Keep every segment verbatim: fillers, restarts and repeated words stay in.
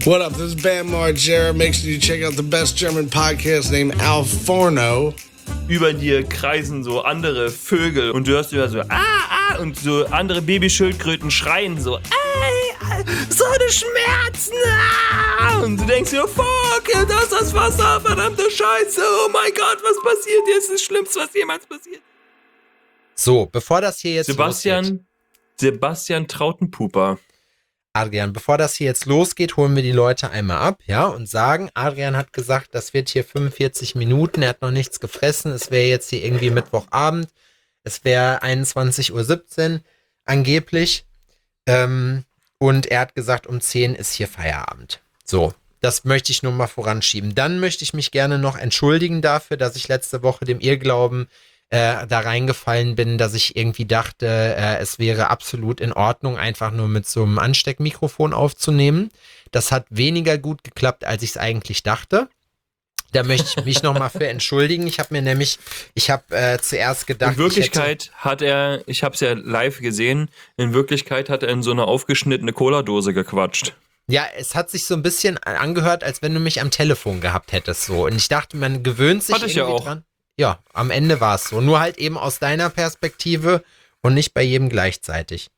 What up? This is Bam Margera. Make sure you check out the best German podcast named Al Forno. Über dir kreisen so andere Vögel und du hörst über so ah, ah und so andere Babyschildkröten schreien so ey, so eine Schmerzen ah! Und du denkst dir, fuck, das ist das Wasser, verdammte Scheiße, oh mein Gott, was passiert hier? Das ist das Schlimmste, was jemals passiert. So, bevor das hier jetzt Sebastian, losgeht. Sebastian Trautenpuper. Adrian, bevor das hier jetzt losgeht, holen wir die Leute einmal ab, ja, und sagen, Adrian hat gesagt, das wird hier fünfundvierzig Minuten, er hat noch nichts gefressen, es wäre jetzt hier irgendwie Mittwochabend, es wäre einundzwanzig Uhr siebzehn angeblich, ähm, und er hat gesagt, um zehn ist hier Feierabend. So, das möchte ich nur mal voranschieben. Dann möchte ich mich gerne noch entschuldigen dafür, dass ich letzte Woche dem Irrglauben Äh, da reingefallen bin, dass ich irgendwie dachte, äh, es wäre absolut in Ordnung, einfach nur mit so einem Ansteckmikrofon aufzunehmen. Das hat weniger gut geklappt, als ich es eigentlich dachte. Da möchte ich mich nochmal für entschuldigen. Ich habe mir nämlich, ich habe äh, zuerst gedacht... In Wirklichkeit hat er, ich habe es ja live gesehen, in Wirklichkeit hat er in so eine aufgeschnittene Cola-Dose gequatscht. Ja, es hat sich so ein bisschen angehört, als wenn du mich am Telefon gehabt hättest. So. Und ich dachte, man gewöhnt sich Hatte ich irgendwie ja auch. dran. Ja, am Ende war es so. Nur halt eben aus deiner Perspektive und nicht bei jedem gleichzeitig.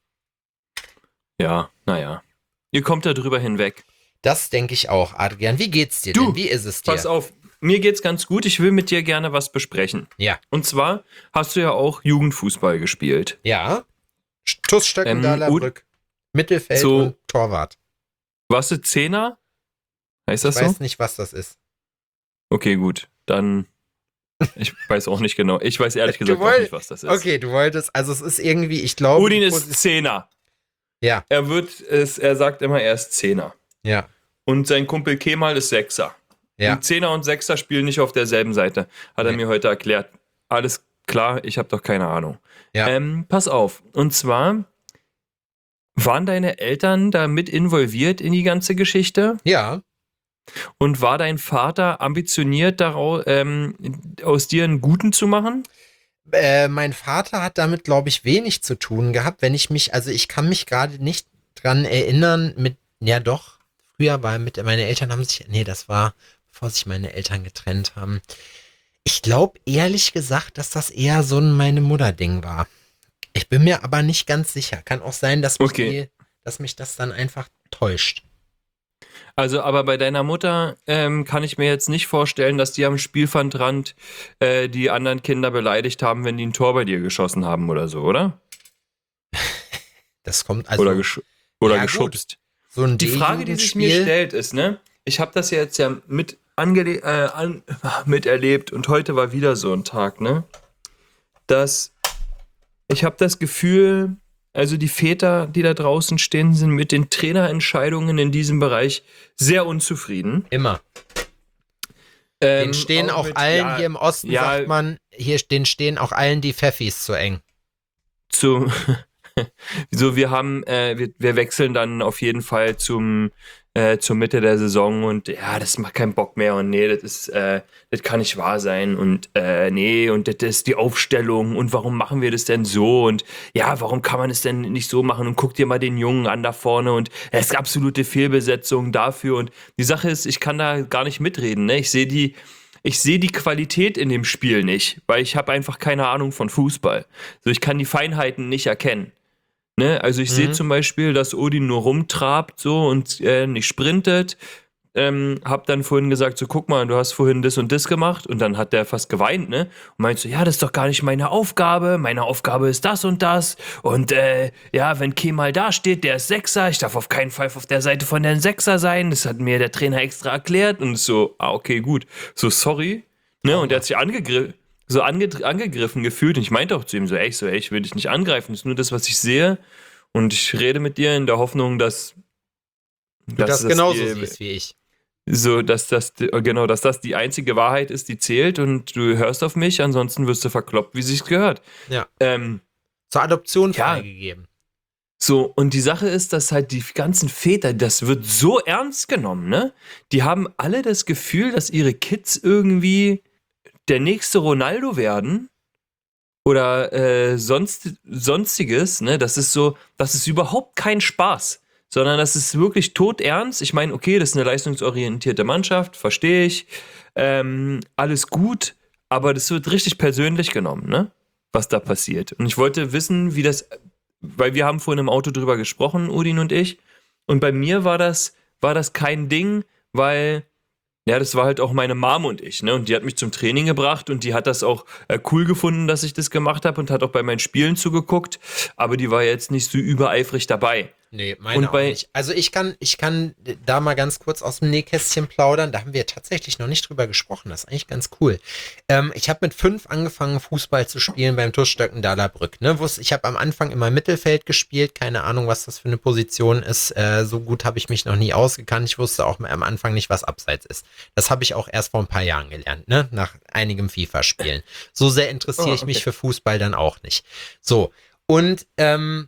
Ja, naja. Ihr kommt da drüber hinweg. Das denke ich auch, Adrian. Wie geht's dir Du, denn? Wie ist es dir? Pass auf, mir geht's ganz gut. Ich will mit dir gerne was besprechen. Ja. Und zwar hast du ja auch Jugendfußball gespielt. Ja. Tuss Stöckendaler Ähm, Brück. Mittelfeld so- und Torwart. Warst du Zehner? Heißt das Ich weiß so? nicht, was das ist. Okay, gut. Dann, ich weiß auch nicht genau. Ich weiß ehrlich Du gesagt auch woll- nicht, was das ist. Okay, du wolltest, also es ist irgendwie, ich glaube... Udin die ist Posi- Zehner. Ja, Er wird es, er sagt immer, er ist Zehner. ja, Und sein Kumpel Kemal ist Sechser. ja. Und Zehner und Sechser spielen nicht auf derselben Seite. Hat er Nee. mir heute erklärt. Alles klar, ich habe doch keine Ahnung. Ja. Ähm, pass auf. Und zwar, waren deine Eltern da mit involviert in die ganze Geschichte? Ja, Und war dein Vater ambitioniert, daraus, ähm, aus dir einen Guten zu machen? äh, mein Vater hat damit, glaube ich, wenig zu tun gehabt, wenn ich mich, also ich kann mich gerade nicht dran erinnern mit, ja doch, früher war mit, meine Eltern haben sich, nee, das war, bevor sich meine Eltern getrennt haben. Ich glaube, ehrlich gesagt, dass das eher so ein meine Mutter-Ding war. Ich bin mir aber nicht ganz sicher. Kann auch sein, dass mich, Okay. die, dass mich das dann einfach täuscht. Also, aber bei deiner Mutter ähm, kann ich mir jetzt nicht vorstellen, dass die am Spielfeldrand äh, die anderen Kinder beleidigt haben, wenn die ein Tor bei dir geschossen haben oder so, oder? Das kommt also oder gesch oder ja, geschubst. so ein Die Frage, die sich mir D-Jugendspiel. stellt, ist, ne, ich habe das ja jetzt ja mit angele äh, an miterlebt und heute war wieder so ein Tag, ne, dass ich habe das Gefühl, also die Väter, die da draußen stehen, sind mit den Trainerentscheidungen in diesem Bereich sehr unzufrieden. Immer. Ähm, Den stehen auch mit- allen ja, hier im Osten, ja, sagt man, hier den stehen auch allen die Pfeffis zu eng. zu so wir haben äh, wir, wir wechseln dann auf jeden Fall zum äh, zur Mitte der Saison und ja, das macht keinen Bock mehr und nee, das ist äh, das kann nicht wahr sein und äh, nee und das ist die Aufstellung und warum machen wir das denn so und ja, warum kann man es denn nicht so machen und guck dir mal den Jungen an da vorne und es ist absolute Fehlbesetzung dafür und die Sache ist, ich kann da gar nicht mitreden, ne? Ich sehe die Ich sehe die Qualität in dem Spiel nicht, weil ich habe einfach keine Ahnung von Fußball. So, ich kann die Feinheiten nicht erkennen. Ne? Also ich Mhm. sehe zum Beispiel, dass Odin nur rumtrabt so und äh, nicht sprintet. Ähm, hab dann vorhin gesagt, so guck mal, du hast vorhin das und das gemacht und dann hat der fast geweint, ne? Und meint so, ja, das ist doch gar nicht meine Aufgabe, meine Aufgabe ist das und das und äh, ja, wenn Kemal da steht, der ist Sechser, ich darf auf keinen Fall auf der Seite von den Sechser sein, das hat mir der Trainer extra erklärt und so, ah, okay, gut, so sorry, ne? Und der hat sich angegriffen, so ange angegriffen gefühlt und ich meinte auch zu ihm so, ey, ich so, ey, ich will dich nicht angreifen, das ist nur das, was ich sehe und ich rede mit dir in der Hoffnung, dass Du das dass genauso die- siehst wie ich. so, dass das, genau, dass das die einzige Wahrheit ist, die zählt und du hörst auf mich, ansonsten wirst du verkloppt, wie sich's gehört. Ja. Ähm, Zur Adoption Ja. freigegeben. so, und die Sache ist, dass halt die ganzen Väter, das wird so ernst genommen, ne? Die haben alle das Gefühl, dass ihre Kids irgendwie der nächste Ronaldo werden oder äh, sonst, sonstiges, ne? Das ist so, das ist überhaupt kein Spaß. sondern das ist wirklich todernst. Ich meine, okay, das ist eine leistungsorientierte Mannschaft, verstehe ich, ähm, alles gut, aber das wird richtig persönlich genommen, ne? Was da passiert. Und ich wollte wissen, wie das, weil wir haben vorhin im Auto drüber gesprochen, Udin und ich, und bei mir war das, war das kein Ding, weil, ja, das war halt auch meine Mom und ich, ne? Und die hat mich zum Training gebracht und die hat das auch äh, cool gefunden, dass ich das gemacht habe und hat auch bei meinen Spielen zugeguckt, aber die war jetzt nicht so übereifrig dabei. Nee, meine Und auch bei- nicht. Also ich kann, ich kann da mal ganz kurz aus dem Nähkästchen plaudern. Da haben wir tatsächlich noch nicht drüber gesprochen. Das ist eigentlich ganz cool. Ähm, ich habe mit fünf angefangen, Fußball zu spielen beim TuS Stöckendahler Brück. Ne? Wusste, ich habe am Anfang immer Mittelfeld gespielt. Keine Ahnung, was das für eine Position ist. Äh, so gut habe ich mich noch nie ausgekannt. Ich wusste auch am Anfang nicht, was Abseits ist. Das habe ich auch erst vor ein paar Jahren gelernt, ne? Nach einigem FIFA-Spielen. So sehr interessiere Oh, ich mich okay. für Fußball dann auch nicht. So, und ähm,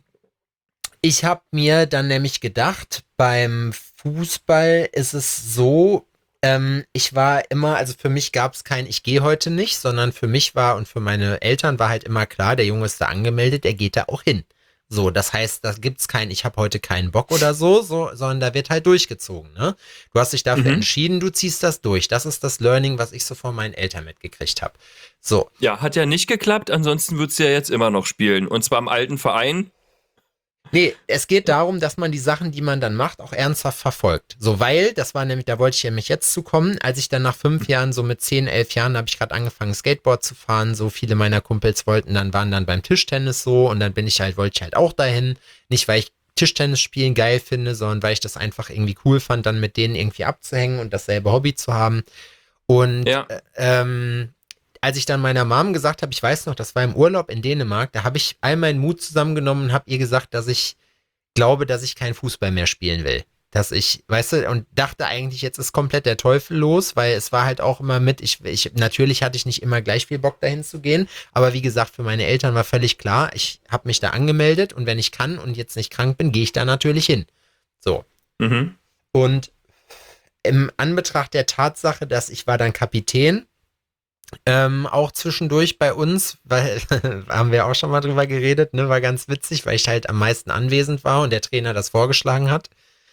ich habe mir dann nämlich gedacht, beim Fußball ist es so, ähm, ich war immer, also für mich gab es kein, ich gehe heute nicht, sondern für mich war und für meine Eltern war halt immer klar, der Junge ist da angemeldet, er geht da auch hin. So, das heißt, da gibt's kein, ich habe heute keinen Bock oder so, so, sondern da wird halt durchgezogen, ne? Du hast dich dafür Mhm. entschieden, du ziehst das durch. Das ist das Learning, was ich so von meinen Eltern mitgekriegt habe. So, Ja, hat ja nicht geklappt, ansonsten würdest du ja jetzt immer noch spielen. Und zwar im alten Verein. nee, es geht darum, dass man die Sachen, die man dann macht, auch ernsthaft verfolgt. So, weil, das war nämlich, da wollte ich ja mich jetzt zu kommen, als ich dann nach fünf Jahren, so mit zehn, elf Jahren, habe ich gerade angefangen, Skateboard zu fahren. So viele meiner Kumpels wollten dann, waren dann beim Tischtennis so und dann bin ich halt, wollte ich halt auch dahin. Nicht, weil ich Tischtennis spielen geil finde, sondern weil ich das einfach irgendwie cool fand, dann mit denen irgendwie abzuhängen und dasselbe Hobby zu haben. Und Ja. äh, ähm, als ich dann meiner Mom gesagt habe, ich weiß noch, das war im Urlaub in Dänemark, da habe ich all meinen Mut zusammengenommen und habe ihr gesagt, dass ich glaube, dass ich keinen Fußball mehr spielen will. Dass ich, weißt du, und dachte eigentlich, jetzt ist komplett der Teufel los, weil es war halt auch immer mit, ich, ich, natürlich hatte ich nicht immer gleich viel Bock dahin zu gehen, aber wie gesagt, für meine Eltern war völlig klar, ich habe mich da angemeldet und wenn ich kann und jetzt nicht krank bin, gehe ich da natürlich hin. So. Mhm. Und im Anbetracht der Tatsache, dass ich war dann Kapitän, ähm, auch zwischendurch bei uns, weil haben wir auch schon mal drüber geredet, ne, war ganz witzig, weil ich halt am meisten anwesend war und der Trainer das vorgeschlagen hat,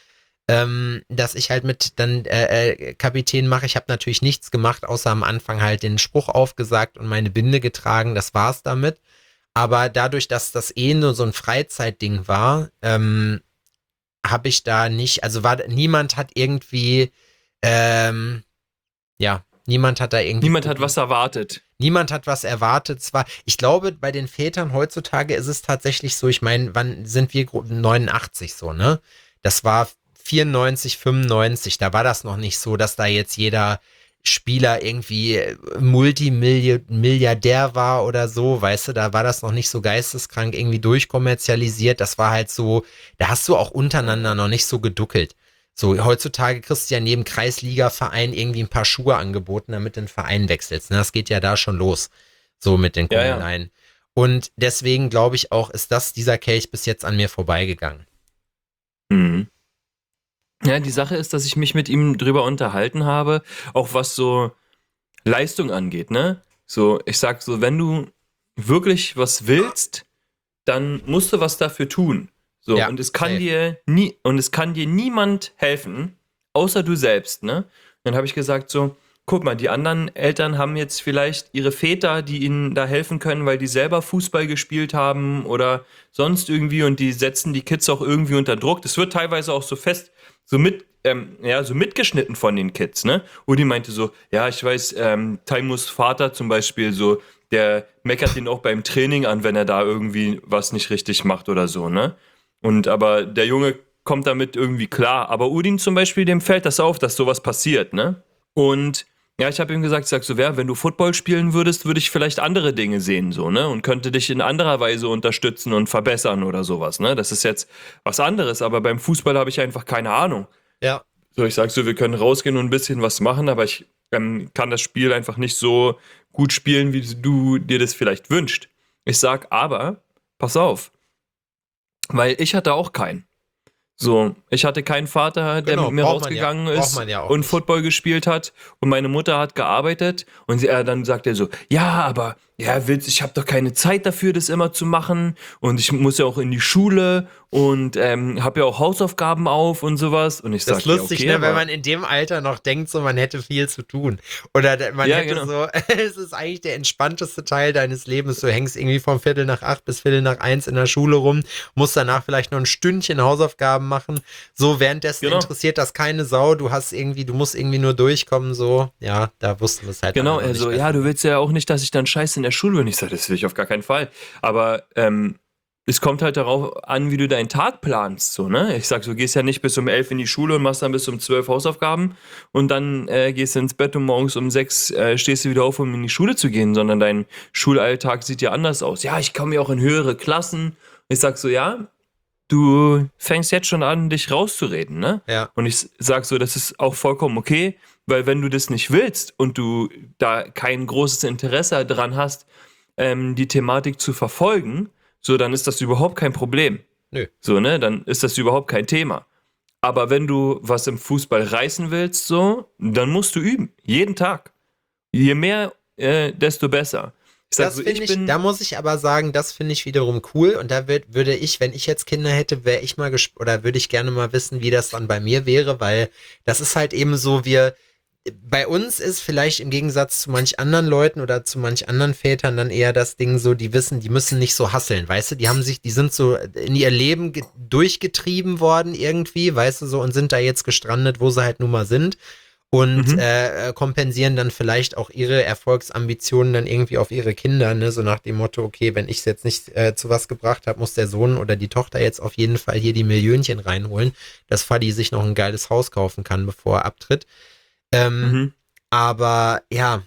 ähm, dass ich halt mit dann äh, äh, Kapitän mache. Ich habe natürlich nichts gemacht, außer am Anfang halt den Spruch aufgesagt und meine Binde getragen, das war's damit. Aber dadurch, dass das eh nur so ein Freizeitding war, ähm, habe ich da nicht, also war niemand hat irgendwie, ähm, ja, niemand hat da irgendwie. Niemand hat was erwartet. Niemand hat was erwartet. Zwar, ich glaube, bei den Vätern heutzutage ist es tatsächlich so, ich meine, wann sind wir gro- neunundachtzig so, ne? Das war vierundneunzig, fünfundneunzig, da war das noch nicht so, dass da jetzt jeder Spieler irgendwie Multimilliardär war oder so, weißt du, da war das noch nicht so geisteskrank irgendwie durchkommerzialisiert. Das war halt so, da hast du auch untereinander noch nicht so geduckelt. So, heutzutage kriegst du ja in jedem Kreisliga-Verein irgendwie ein paar Schuhe angeboten, damit du den Verein wechselst. Ne? Das geht ja da schon los. So mit den Ja, ja. Kummeleien. Und deswegen glaube ich auch, ist das, dieser Kelch bis jetzt an mir vorbeigegangen. Mhm. Ja, die Sache ist, dass ich mich mit ihm drüber unterhalten habe, auch was so Leistung angeht, ne? So, ich sag so, wenn du wirklich was willst, dann musst du was dafür tun. So, Ja, und es kann safe. dir nie, und es kann dir niemand helfen, außer du selbst, ne? Dann habe ich gesagt so, guck mal, die anderen Eltern haben jetzt vielleicht ihre Väter, die ihnen da helfen können, weil die selber Fußball gespielt haben oder sonst irgendwie und die setzen die Kids auch irgendwie unter Druck. Das wird teilweise auch so fest, so mit, ähm, ja, so mitgeschnitten von den Kids, ne? Udi meinte so, ja, ich weiß, ähm, Taimus Vater zum Beispiel so, der meckert ihn auch beim Training an, wenn er da irgendwie was nicht richtig macht oder so, ne? Und aber der Junge kommt damit irgendwie klar. Aber Udin zum Beispiel, dem fällt das auf, dass sowas passiert, ne? Und ja, ich habe ihm gesagt, ich sag so, wer, wenn du Football spielen würdest, würde ich vielleicht andere Dinge sehen, so, ne? Und könnte dich in anderer Weise unterstützen und verbessern oder sowas, ne? Das ist jetzt was anderes, aber beim Fußball habe ich einfach keine Ahnung. Ja. So, ich sag so, wir können rausgehen und ein bisschen was machen, aber ich ähm, kann das Spiel einfach nicht so gut spielen, wie du dir das vielleicht wünschst. Ich sag aber, pass auf, weil ich hatte auch keinen. So, ich hatte keinen Vater, der Genau, mit mir braucht man ja- rausgegangen braucht ist man ja auch und nicht. Football gespielt hat und meine Mutter hat gearbeitet und sie, äh, dann sagt er so, ja, aber ja, willst, ich habe doch keine Zeit dafür, das immer zu machen und ich muss ja auch in die Schule und ähm, habe ja auch Hausaufgaben auf und sowas. Und ich Das sag, ist lustig, ja, okay, ne, wenn aber- man in dem Alter noch denkt, so man hätte viel zu tun. Oder d- man Ja, hätte genau. so, es ist eigentlich der entspannteste Teil deines Lebens. Du hängst irgendwie vom Viertel nach acht bis Viertel nach eins in der Schule rum, musst danach vielleicht noch ein Stündchen Hausaufgaben machen. So, währenddessen Genau. interessiert das keine Sau. Du hast irgendwie, du musst irgendwie nur durchkommen, so. Ja, da wussten wir es halt. Genau, alle noch also nicht ja, besser. du willst ja auch nicht, dass ich dann scheiße in der Schule bin. Ich sage, das will ich auf gar keinen Fall. Aber ähm, es kommt halt darauf an, wie du deinen Tag planst. So, ne? Ich sag, du gehst ja nicht bis um elf in die Schule und machst dann bis um zwölf Hausaufgaben und dann äh, gehst du ins Bett und morgens um sechs äh, stehst du wieder auf, um in die Schule zu gehen, sondern dein Schulalltag sieht ja anders aus. Ja, ich komme ja auch in höhere Klassen. Ich sag so, ja, du fängst jetzt schon an, dich rauszureden, ne? Ja. Und ich sag so, das ist auch vollkommen okay, weil wenn du das nicht willst und du da kein großes Interesse dran hast, ähm, die Thematik zu verfolgen, so, dann ist das überhaupt kein Problem. Nö. So, ne? Dann ist das überhaupt kein Thema. Aber wenn du was im Fußball reißen willst, so, dann musst du üben. Jeden Tag. Je mehr, äh, desto besser. Ich sag Das so, finde ich ich, bin. da muss ich aber sagen, das finde ich wiederum cool und da würd, würde ich, wenn ich jetzt Kinder hätte, wäre ich mal gesp- oder würde ich gerne mal wissen, wie das dann bei mir wäre, weil das ist halt eben so, wir, bei uns ist vielleicht im Gegensatz zu manch anderen Leuten oder zu manch anderen Vätern dann eher das Ding so, die wissen, die müssen nicht so hasseln, weißt du, die haben sich, die sind so in ihr Leben ge- durchgetrieben worden irgendwie, weißt du, so und sind da jetzt gestrandet, wo sie halt nun mal sind. Und Mhm. äh, kompensieren dann vielleicht auch ihre Erfolgsambitionen dann irgendwie auf ihre Kinder, ne? So nach dem Motto, okay, wenn ich es jetzt nicht äh, zu was gebracht habe, muss der Sohn oder die Tochter jetzt auf jeden Fall hier die Millionchen reinholen, dass Fadi sich noch ein geiles Haus kaufen kann, bevor er abtritt. Ähm, Mhm. Aber ja,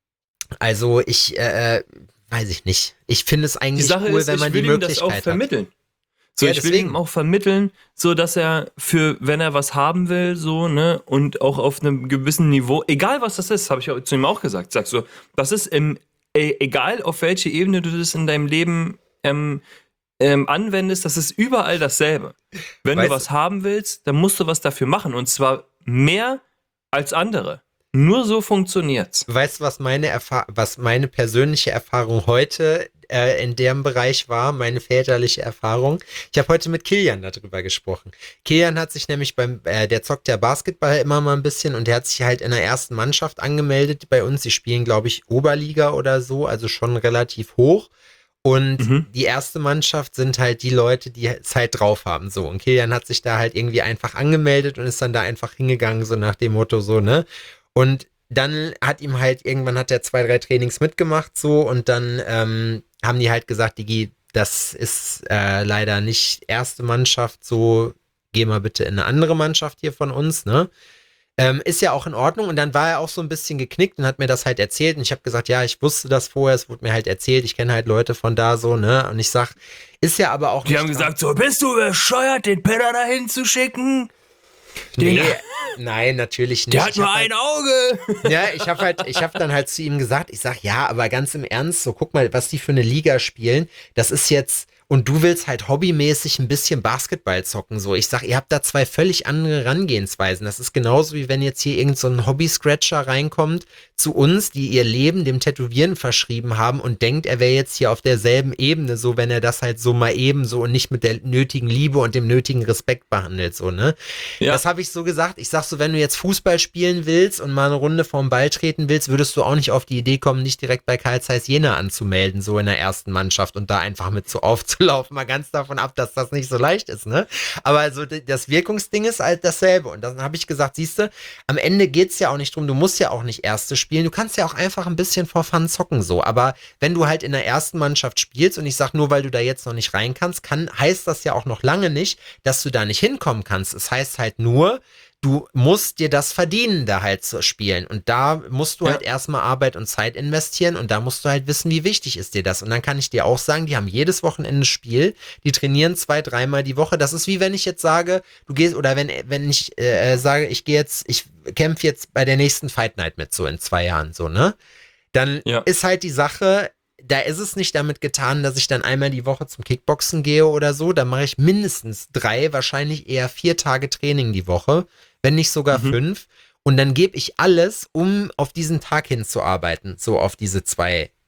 also ich äh, weiß ich nicht. Ich finde es Die eigentlich Sache cool, ist, wenn ich man will die ihm das Möglichkeit auch hat. vermitteln. So, Ja, ich will deswegen. ihm auch vermitteln, so dass er für, wenn er was haben will, so, ne, und auch auf einem gewissen Niveau, egal was das ist, habe ich auch zu ihm auch gesagt, sag so, das ist im, e- egal auf welche Ebene du das in deinem Leben ähm, ähm, anwendest, das ist überall dasselbe. Wenn Weißt du was haben willst, dann musst du was dafür machen und zwar mehr als andere. Nur so funktioniert's. Weißt du, was meine Erfa- was meine persönliche Erfahrung heute äh, in dem Bereich war, meine väterliche Erfahrung? Ich habe heute mit Kilian darüber gesprochen. Kilian hat sich nämlich beim, äh, der zockt ja Basketball immer mal ein bisschen und der hat sich halt in der ersten Mannschaft angemeldet bei uns. Sie spielen, glaube ich, Oberliga oder so, also schon relativ hoch. Und Mhm. die erste Mannschaft sind halt die Leute, die es halt drauf haben. So. Und Kilian hat sich da halt irgendwie einfach angemeldet und ist dann da einfach hingegangen, so nach dem Motto, so, ne? Und dann hat ihm halt, irgendwann hat er zwei, drei Trainings mitgemacht, so, und dann ähm, haben die halt gesagt, Digi, das ist äh, leider nicht erste Mannschaft, so, geh mal bitte in eine andere Mannschaft hier von uns, ne? Ähm, ist ja auch in Ordnung. Und dann war er auch so ein bisschen geknickt und hat mir das halt erzählt. Und ich habe gesagt, ja, ich wusste das vorher, es wurde mir halt erzählt, ich kenne halt Leute von da so, ne? Und ich sag, ist ja aber auch Die haben gesagt, so, bist du bescheuert, den Penner dahin zu schicken? nee, Den- nein, natürlich nicht. Der hat Ich nur hab halt, ein Auge. ja, ich habe halt, ich habe dann halt zu ihm gesagt, ich sag, ja, aber ganz im Ernst, so guck mal, was die für eine Liga spielen, das ist jetzt, und du willst halt hobbymäßig ein bisschen Basketball zocken, so. Ich sag, ihr habt da zwei völlig andere Herangehensweisen. Das ist genauso wie wenn jetzt hier irgend so ein Hobby-Scratcher reinkommt zu uns, die ihr Leben dem Tätowieren verschrieben haben und denkt, er wäre jetzt hier auf derselben Ebene, so, wenn er das halt so mal eben so und nicht mit der nötigen Liebe und dem nötigen Respekt behandelt, so, ne? Ja. Das habe ich so gesagt. Ich sag so, wenn du jetzt Fußball spielen willst und mal eine Runde vorm Ball treten willst, würdest du auch nicht auf die Idee kommen, nicht direkt bei Karl Zeiss Jena anzumelden, so in der ersten Mannschaft und da einfach mit so aufzulaufen. Mal ganz davon ab, dass das nicht so leicht ist, ne? Aber also d- das Wirkungsding ist halt dasselbe. Und dann habe ich gesagt, siehst du, am Ende geht's ja auch nicht drum, du musst ja auch nicht Erste spielen. Du kannst ja auch einfach ein bisschen vor Fun zocken, so. Aber wenn du halt in der ersten Mannschaft spielst und ich sag nur, weil du da jetzt noch nicht rein kannst, kann, heißt das ja auch noch lange nicht, dass du da nicht hinkommen kannst. Es heißt halt nur, du musst dir das verdienen, da halt zu spielen. Und da musst du Ja. halt erstmal Arbeit und Zeit investieren und da musst du halt wissen, wie wichtig ist dir das. Und dann kann ich dir auch sagen, die haben jedes Wochenende Spiel, die trainieren zwei, dreimal die Woche. Das ist wie wenn ich jetzt sage, du gehst, oder wenn, wenn ich äh, sage, ich gehe jetzt, ich kämpfe jetzt bei der nächsten Fight Night mit, so in zwei Jahren, so, ne? Dann Ja. ist halt die Sache, da ist es nicht damit getan, dass ich dann einmal die Woche zum Kickboxen gehe oder so. Da mache ich mindestens drei, wahrscheinlich eher vier Tage Training die Woche, wenn nicht sogar Mhm. fünf. Und dann gebe ich alles, um auf diesen Tag hinzuarbeiten, so auf diese zwei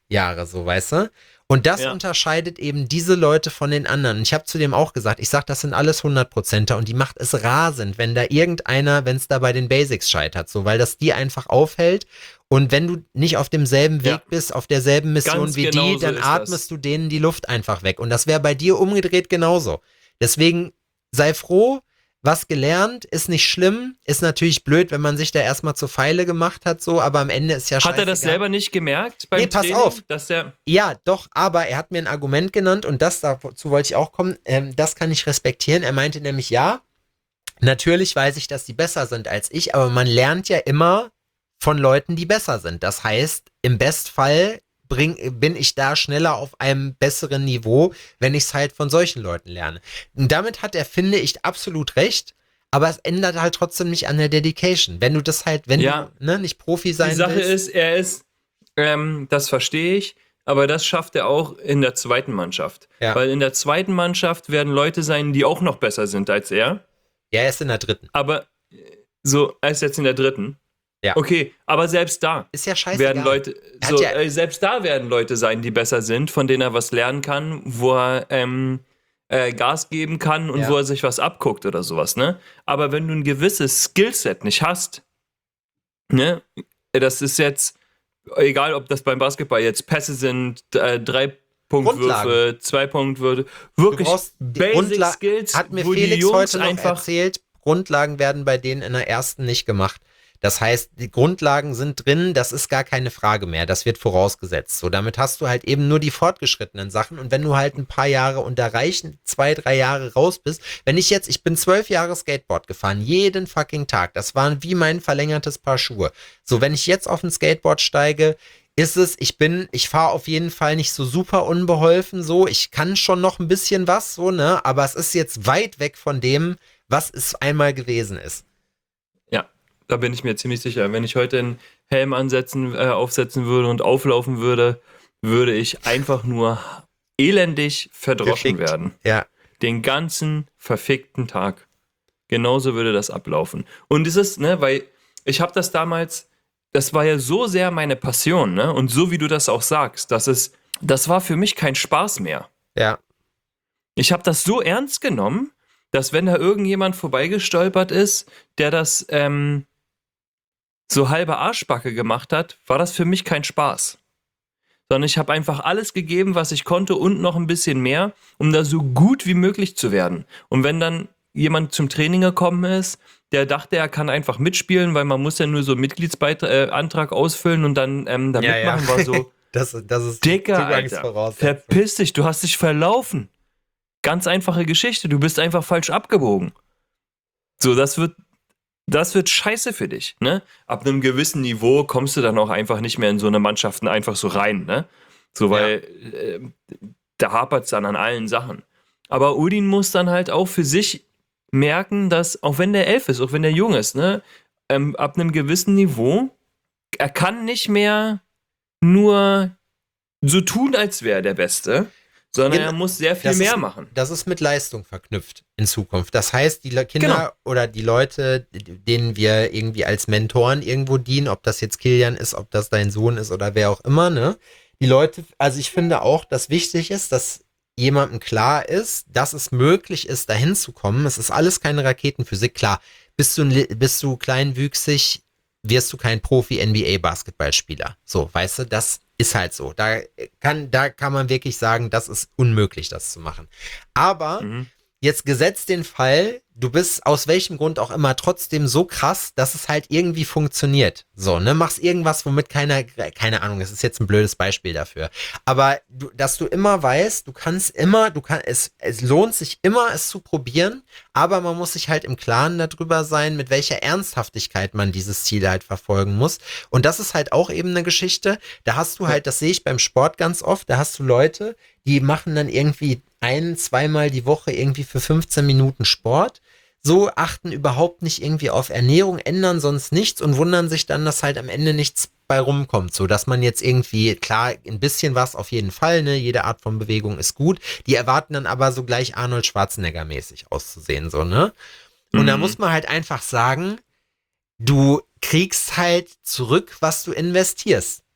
Jahre, so, weißt du? Und das Ja. unterscheidet eben diese Leute von den anderen. Und ich habe zu dem auch gesagt, ich sag, das sind alles hundertprozenter und die macht es rasend, wenn da irgendeiner, wenn es da bei den Basics scheitert, so, weil das die einfach aufhält. Und wenn du nicht auf demselben Weg Ja. bist, auf derselben Mission Ganz wie genau die, so dann ist atmest das. du denen die Luft einfach weg. Und das wäre bei dir umgedreht genauso. Deswegen sei froh, was gelernt, ist nicht schlimm, ist natürlich blöd, wenn man sich da erstmal zur Feile gemacht hat, so, aber am Ende ist ja scheißegal. Hat er das selber nicht gemerkt beim Nee, pass Training? auf. Dass der, Ja, doch, aber er hat mir ein Argument genannt und das, dazu wollte ich auch kommen, ähm, das kann ich respektieren. Er meinte nämlich, ja, natürlich weiß ich, dass die besser sind als ich, aber man lernt ja immer von Leuten, die besser sind. Das heißt, im Bestfall bring, bin ich da schneller auf einem besseren Niveau, wenn ich es halt von solchen Leuten lerne. Und damit hat er, finde ich, absolut recht, aber es ändert halt trotzdem nicht an der Dedication. Wenn du das halt, wenn Ja. du ne, nicht Profi sein die Sache willst. ist, er ist, ähm, das verstehe ich, aber das schafft er auch in der zweiten Mannschaft. Ja. Weil in der zweiten Mannschaft werden Leute sein, die auch noch besser sind als er. Ja, er ist in der dritten. Aber äh, so, er ist jetzt in der dritten. Ja. Okay, aber selbst da Ist ja scheiße. werden Leute, Er hat so, ja- äh, selbst da werden Leute sein, die besser sind, von denen er was lernen kann, wo er ähm, äh, Gas geben kann und Ja. wo er sich was abguckt oder sowas, ne? Aber wenn du ein gewisses Skillset nicht hast, ne, das ist jetzt, egal ob das beim Basketball jetzt Pässe sind, äh, drei Punktwürfe, zwei Punktwürfe, wirklich brauchst die Basic Grundla- Skills, Hat mir wo die Felix Jungs heute noch einfach erzählt, Grundlagen werden bei denen in der ersten nicht gemacht. Das heißt, die Grundlagen sind drin, das ist gar keine Frage mehr, das wird vorausgesetzt. So, damit hast du halt eben nur die fortgeschrittenen Sachen und wenn du halt ein paar Jahre unter reichen, zwei, drei Jahre raus bist, wenn ich jetzt, ich bin zwölf Jahre Skateboard gefahren, jeden fucking Tag, das war wie mein verlängertes Paar Schuhe. So, wenn ich jetzt auf ein Skateboard steige, ist es, ich bin, ich fahre auf jeden Fall nicht so super unbeholfen, so, ich kann schon noch ein bisschen was, so, ne, aber es ist jetzt weit weg von dem, was es einmal gewesen ist. Ja, da bin ich mir ziemlich sicher. Wenn ich heute einen Helm ansetzen, äh, aufsetzen würde und auflaufen würde, würde ich einfach nur elendig verdroschen Gefickt. werden. Ja. Den ganzen verfickten Tag. Genauso würde das ablaufen. Und es ist, ne, weil ich habe das damals, das war ja so sehr meine Passion, ne? Und so wie du das auch sagst, das ist, das war für mich kein Spaß mehr. Ja. Ich habe das so ernst genommen, dass wenn da irgendjemand vorbeigestolpert ist, der das ähm, so halbe Arschbacke gemacht hat, war das für mich kein Spaß. Sondern ich habe einfach alles gegeben, was ich konnte und noch ein bisschen mehr, um da so gut wie möglich zu werden. Und wenn dann jemand zum Training gekommen ist, der dachte, er kann einfach mitspielen, weil man muss ja nur so einen Mitgliedsantrag ausfüllen und dann ähm, da Ja, ja. mitmachen, war so, Das, das ist Dicker, Alter, Zugangsvoraussetzung. verpiss dich, du hast dich verlaufen. Ganz einfache Geschichte, du bist einfach falsch abgebogen. So, das wird, das wird scheiße für dich, ne? Ab einem gewissen Niveau kommst du dann auch einfach nicht mehr in so eine Mannschaften einfach so rein, ne? So, weil äh, da hapert es dann an allen Sachen. Aber Udin muss dann halt auch für sich merken, dass, auch wenn der elf ist, auch wenn der jung ist, ne? Ähm, ab einem gewissen Niveau, er kann nicht mehr nur so tun, als wäre er der Beste, sondern Genau. er muss sehr viel Das mehr ist, machen. Das ist mit Leistung verknüpft in Zukunft. Das heißt, die Le- Kinder Genau. oder die Leute, denen wir irgendwie als Mentoren irgendwo dienen, ob das jetzt Kilian ist, ob das dein Sohn ist oder wer auch immer, ne? Die Leute, also ich finde auch, dass wichtig ist, dass jemandem klar ist, dass es möglich ist, dahin zu kommen. Es ist alles keine Raketenphysik. Klar, bist du, ein, bist du kleinwüchsig, wirst du kein Profi-N B A-Basketballspieler. So, weißt du, das ist halt so. Da kann, da kann man wirklich sagen, das ist unmöglich, das zu machen. Aber Mhm. jetzt gesetzt den Fall, du bist aus welchem Grund auch immer trotzdem so krass, dass es halt irgendwie funktioniert. So, ne, machst irgendwas, womit keiner, keine Ahnung, das ist jetzt ein blödes Beispiel dafür. Aber du, dass du immer weißt, du kannst immer, du kannst, es, es lohnt sich immer, es zu probieren, aber man muss sich halt im Klaren darüber sein, mit welcher Ernsthaftigkeit man dieses Ziel halt verfolgen muss. Und das ist halt auch eben eine Geschichte, da hast du halt, das sehe ich beim Sport ganz oft, da hast du Leute, die machen dann irgendwie ein-, zweimal die Woche irgendwie für fünfzehn Minuten Sport, so achten überhaupt nicht irgendwie auf Ernährung, ändern sonst nichts und wundern sich dann, dass halt am Ende nichts bei rumkommt, so dass man jetzt irgendwie, klar, ein bisschen was auf jeden Fall, ne, jede Art von Bewegung ist gut, die erwarten dann aber so gleich Arnold Schwarzenegger mäßig auszusehen, so, ne? Und Mhm. da muss man halt einfach sagen, du kriegst halt zurück, was du investierst.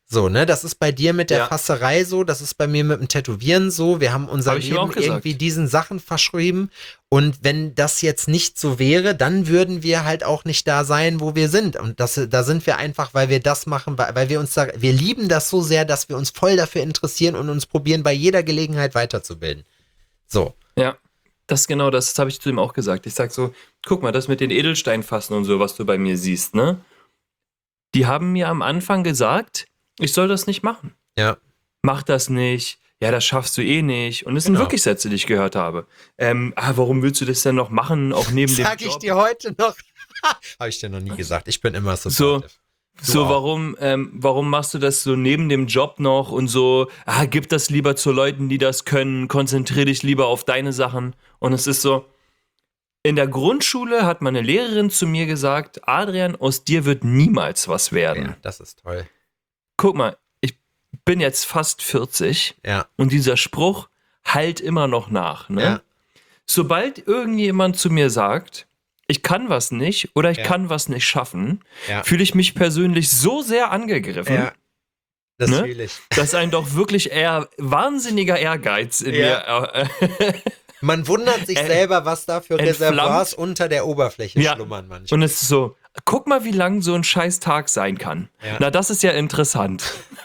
So, ne, das ist bei dir mit der Ja. Fasserei so, das ist bei mir mit dem Tätowieren so. Wir haben unser Hab ich ihm Leben auch gesagt. irgendwie diesen Sachen verschrieben. Und wenn das jetzt nicht so wäre, dann würden wir halt auch nicht da sein, wo wir sind. Und das, da sind wir einfach, weil wir das machen, weil, weil wir uns da, wir lieben das so sehr, dass wir uns voll dafür interessieren und uns probieren, bei jeder Gelegenheit weiterzubilden. So. Ja, das ist genau das, das habe ich zu ihm auch gesagt. Ich sag so, guck mal, das mit den Edelsteinfassen und so, was du bei mir siehst, ne? Die haben mir am Anfang gesagt, ich soll das nicht machen. Ja. Mach das nicht. Ja, das schaffst du eh nicht. Und das sind Genau. wirklich Sätze, die ich gehört habe. Ähm, ah, warum willst du das denn noch machen, auch neben dem Sag ich Job? dir heute noch. Habe ich dir noch nie gesagt. Ich bin immer so. So, Du so auch. warum, ähm, warum machst du das so neben dem Job noch und so, ah, gib das lieber zu Leuten, die das können, konzentrier dich lieber auf deine Sachen. Und es ist so, in der Grundschule hat meine Lehrerin zu mir gesagt, Adrian, aus dir wird niemals was werden. Ja, das ist toll. Guck mal, ich bin jetzt fast vierzig Ja. und dieser Spruch halt immer noch nach. Ne? Ja. Sobald irgendjemand zu mir sagt, ich kann was nicht oder ich Ja. kann was nicht schaffen, Ja. fühle ich mich persönlich so sehr angegriffen, Ja. Das Ne? fühle ich. dass ein doch wirklich eher wahnsinniger Ehrgeiz in Ja. mir. Äh, Man wundert sich Äh, selber, was da für entflammt. Reservoirs unter der Oberfläche Ja. schlummern manchmal. und es ist so, guck mal, wie lang so ein scheiß Tag sein kann. Ja. Na, das ist ja interessant.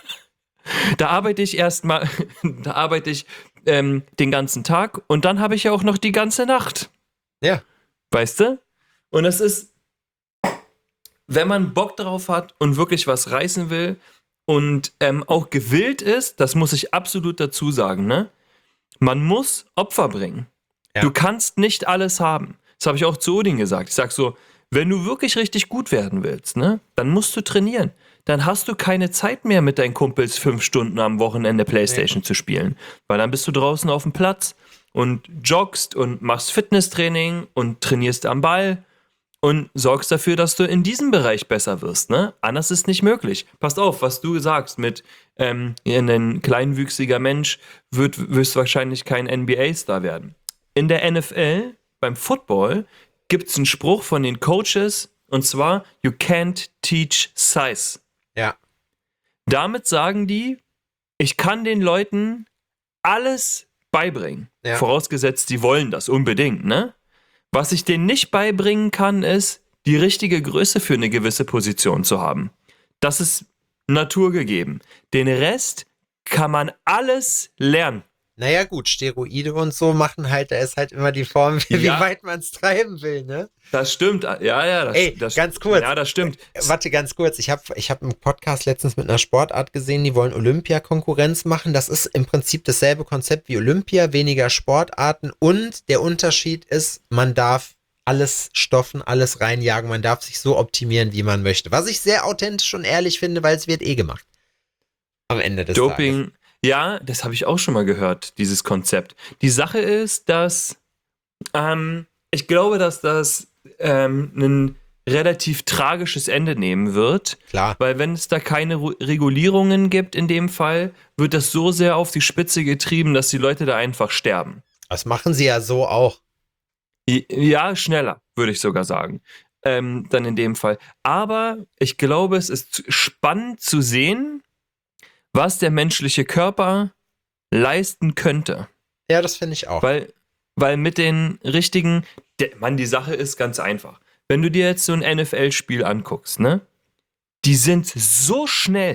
Da arbeite ich erstmal, da arbeite ich ähm, den ganzen Tag und dann habe ich ja auch noch die ganze Nacht. Ja. Weißt du? Und es ist, wenn man Bock drauf hat und wirklich was reißen will und ähm, auch gewillt ist, das muss ich absolut dazu sagen, ne? Man muss Opfer bringen. Ja. Du kannst nicht alles haben. Das habe ich auch zu Odin gesagt. Ich sag so, wenn du wirklich richtig gut werden willst, ne, dann musst du trainieren. Dann hast du keine Zeit mehr, mit deinen Kumpels fünf Stunden am Wochenende Playstation zu spielen. Weil dann bist du draußen auf dem Platz und joggst und machst Fitnesstraining und trainierst am Ball und sorgst dafür, dass du in diesem Bereich besser wirst. Ne? Anders ist nicht möglich. Passt auf, was du sagst mit ähm, ein kleinwüchsiger Mensch wird höchstwahrscheinlich kein N B A-Star werden. In der N F L, beim Football, gibt es einen Spruch von den Coaches und zwar, you can't teach size. Ja. Damit sagen die, ich kann den Leuten alles beibringen. Ja. Vorausgesetzt, sie wollen das unbedingt, ne? Was ich denen nicht beibringen kann, ist, die richtige Größe für eine gewisse Position zu haben. Das ist naturgegeben. Den Rest kann man alles lernen. Naja, gut, Steroide und so machen halt, da ist halt immer die Form, wie, Ja. wie weit man es treiben will, ne? Das stimmt. Ja, ja. Das, Ey, das, ganz kurz. Ja, das stimmt. Warte, ganz kurz. Ich habe ich hab einen Podcast letztens mit einer Sportart gesehen, die wollen Olympia-Konkurrenz machen. Das ist im Prinzip dasselbe Konzept wie Olympia, weniger Sportarten und der Unterschied ist, man darf alles stoffen, alles reinjagen, man darf sich so optimieren, wie man möchte. Was ich sehr authentisch und ehrlich finde, weil es wird eh gemacht. Am Ende des Tages. Doping, ja, das habe ich auch schon mal gehört, dieses Konzept. Die Sache ist, dass ähm, ich glaube, dass das ähm, ein relativ tragisches Ende nehmen wird, Klar. weil wenn es da keine Ru- Regulierungen gibt in dem Fall, wird das so sehr auf die Spitze getrieben, dass die Leute da einfach sterben. Das machen sie ja so auch. I- Ja, schneller, würde ich sogar sagen. Ähm, dann in dem Fall. Aber ich glaube, es ist spannend zu sehen, was der menschliche Körper leisten könnte. Ja, das finde ich auch. Weil, weil mit den richtigen, der, Mann, die Sache ist ganz einfach. Wenn du dir jetzt so ein N F L-Spiel anguckst, ne? Die sind so schnell.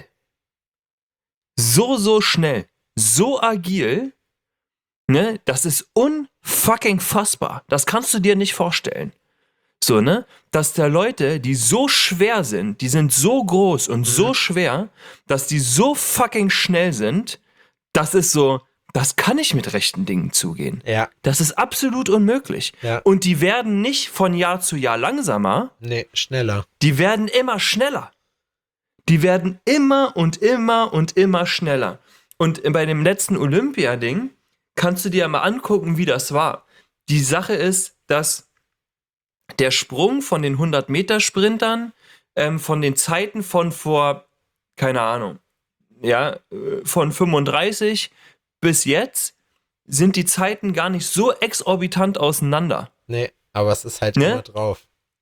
So, so schnell. So agil. Ne? Das ist unfucking fassbar. Das kannst du dir nicht vorstellen. So, ne? Dass da Leute, die so schwer sind, die sind so groß und so schwer, dass die so fucking schnell sind, das ist so, das kann nicht mit rechten Dingen zugehen. Ja, Das ist absolut unmöglich. Ja. Und die werden nicht von Jahr zu Jahr langsamer, nee, schneller. die werden immer schneller. Die werden immer und immer und immer schneller. Und bei dem letzten Olympia-Ding kannst du dir mal angucken, wie das war. Die Sache ist, dass der Sprung von den hundert-Meter-Sprintern, ähm, von den Zeiten von vor, keine Ahnung, ja, äh, von fünfunddreißig bis jetzt, sind die Zeiten gar nicht so exorbitant auseinander. Nee, aber es ist halt Ne? immer drauf.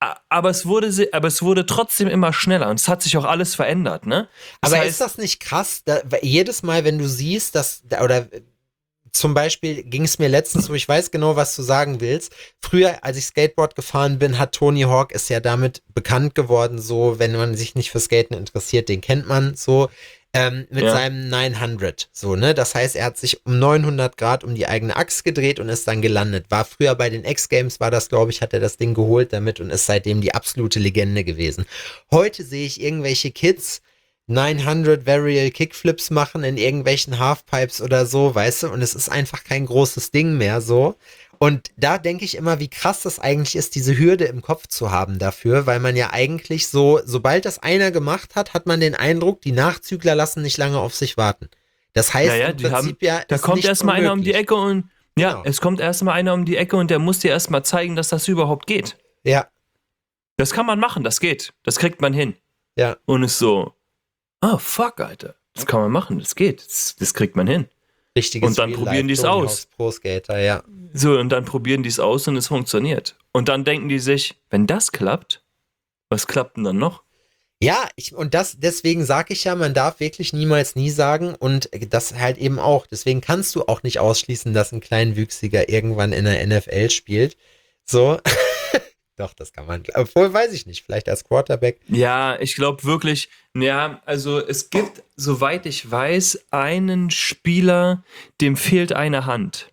aber es wurde, se- aber es wurde trotzdem immer schneller und es hat sich auch alles verändert, ne? Das Aber heißt, ist das nicht krass? Da, weil jedes Mal, wenn du siehst, dass, da- oder äh, zum Beispiel ging es mir letztens so, ich weiß genau, was du sagen willst. Früher, als ich Skateboard gefahren bin, hat Tony Hawk ist ja damit bekannt geworden, so, wenn man sich nicht für Skaten interessiert, den kennt man so, ähm, mit Ja. seinem neunhundert, so, ne? Das heißt, er hat sich um neunhundert Grad um die eigene Axt gedreht und ist dann gelandet. War früher bei den X-Games, war das, glaube ich, hat er das Ding geholt damit und ist seitdem die absolute Legende gewesen. Heute sehe ich irgendwelche Kids neunhundert Varial Kickflips machen in irgendwelchen Halfpipes oder so, weißt du, und es ist einfach kein großes Ding mehr so. Und da denke ich immer, wie krass das eigentlich ist, diese Hürde im Kopf zu haben dafür, weil man ja eigentlich so, sobald das einer gemacht hat, hat man den Eindruck, die Nachzügler lassen nicht lange auf sich warten. Das heißt Naja, im die Prinzip haben, ja, da ist kommt nicht erstmal einer um die unmöglich. Ecke und ja, Genau. es kommt erstmal einer um die Ecke und der muss dir erstmal zeigen, dass das überhaupt geht. Ja, Das kann man machen, das geht. Das kriegt man hin. ja, Und ist so, oh fuck, Alter. Das kann man machen, das geht. Das, das kriegt man hin. richtiges Und dann Real probieren Life, die's Tony aus. Hawk's Pro Skater, ja. So, und dann probieren die es aus und es funktioniert. Und dann denken die sich, wenn das klappt, was klappt denn dann noch? Ja, ich, und das, deswegen sage ich ja, man darf wirklich niemals nie sagen und das halt eben auch. Deswegen kannst du auch nicht ausschließen, dass ein Kleinwüchsiger irgendwann in der N F L spielt. So. Doch, das kann man. Obwohl, weiß ich nicht, vielleicht als Quarterback. Ja, ich glaube wirklich, ja, also es gibt, soweit ich weiß, einen Spieler, dem fehlt eine Hand.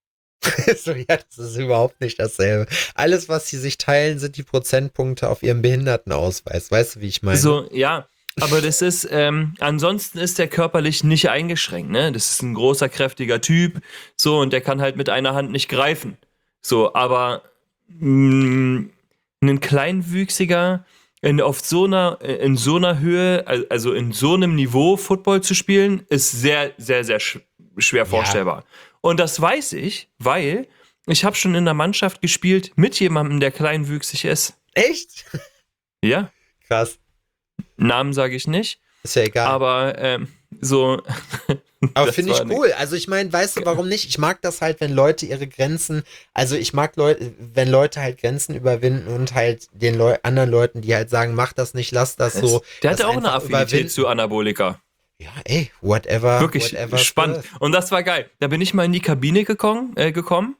So, ja, das ist überhaupt nicht dasselbe. Alles, was sie sich teilen, sind die Prozentpunkte auf ihrem Behindertenausweis. Weißt du, wie ich meine? So, ja, aber das ist, ähm, ansonsten ist der körperlich nicht eingeschränkt, ne? Das ist ein großer, kräftiger Typ, so, und der kann halt mit einer Hand nicht greifen. So, aber mh, ein Kleinwüchsiger in, auf so einer, in so einer Höhe, also in so einem Niveau Football zu spielen, ist sehr, sehr, sehr sch schwer vorstellbar. Und das weiß ich, weil ich habe schon in der Mannschaft gespielt mit jemandem, der kleinwüchsig ist. Echt? Ja, Krass. Namen sage ich nicht, Ist ja egal. aber ähm, so. Aber das finde ich war ne- cool. Also ich meine, weißt du, warum nicht? Ich mag das halt, wenn Leute ihre Grenzen, also ich mag Leute, wenn Leute halt Grenzen überwinden und halt den Leu anderen Leuten, die halt sagen, mach das nicht, lass das so. Der das hatte auch eine einfach Affinität überwinden. zu Anabolika. Ja, ey, whatever. Wirklich whatever spannend. first. Und das war geil. Da bin ich mal in die Kabine gekommen, äh, gekommen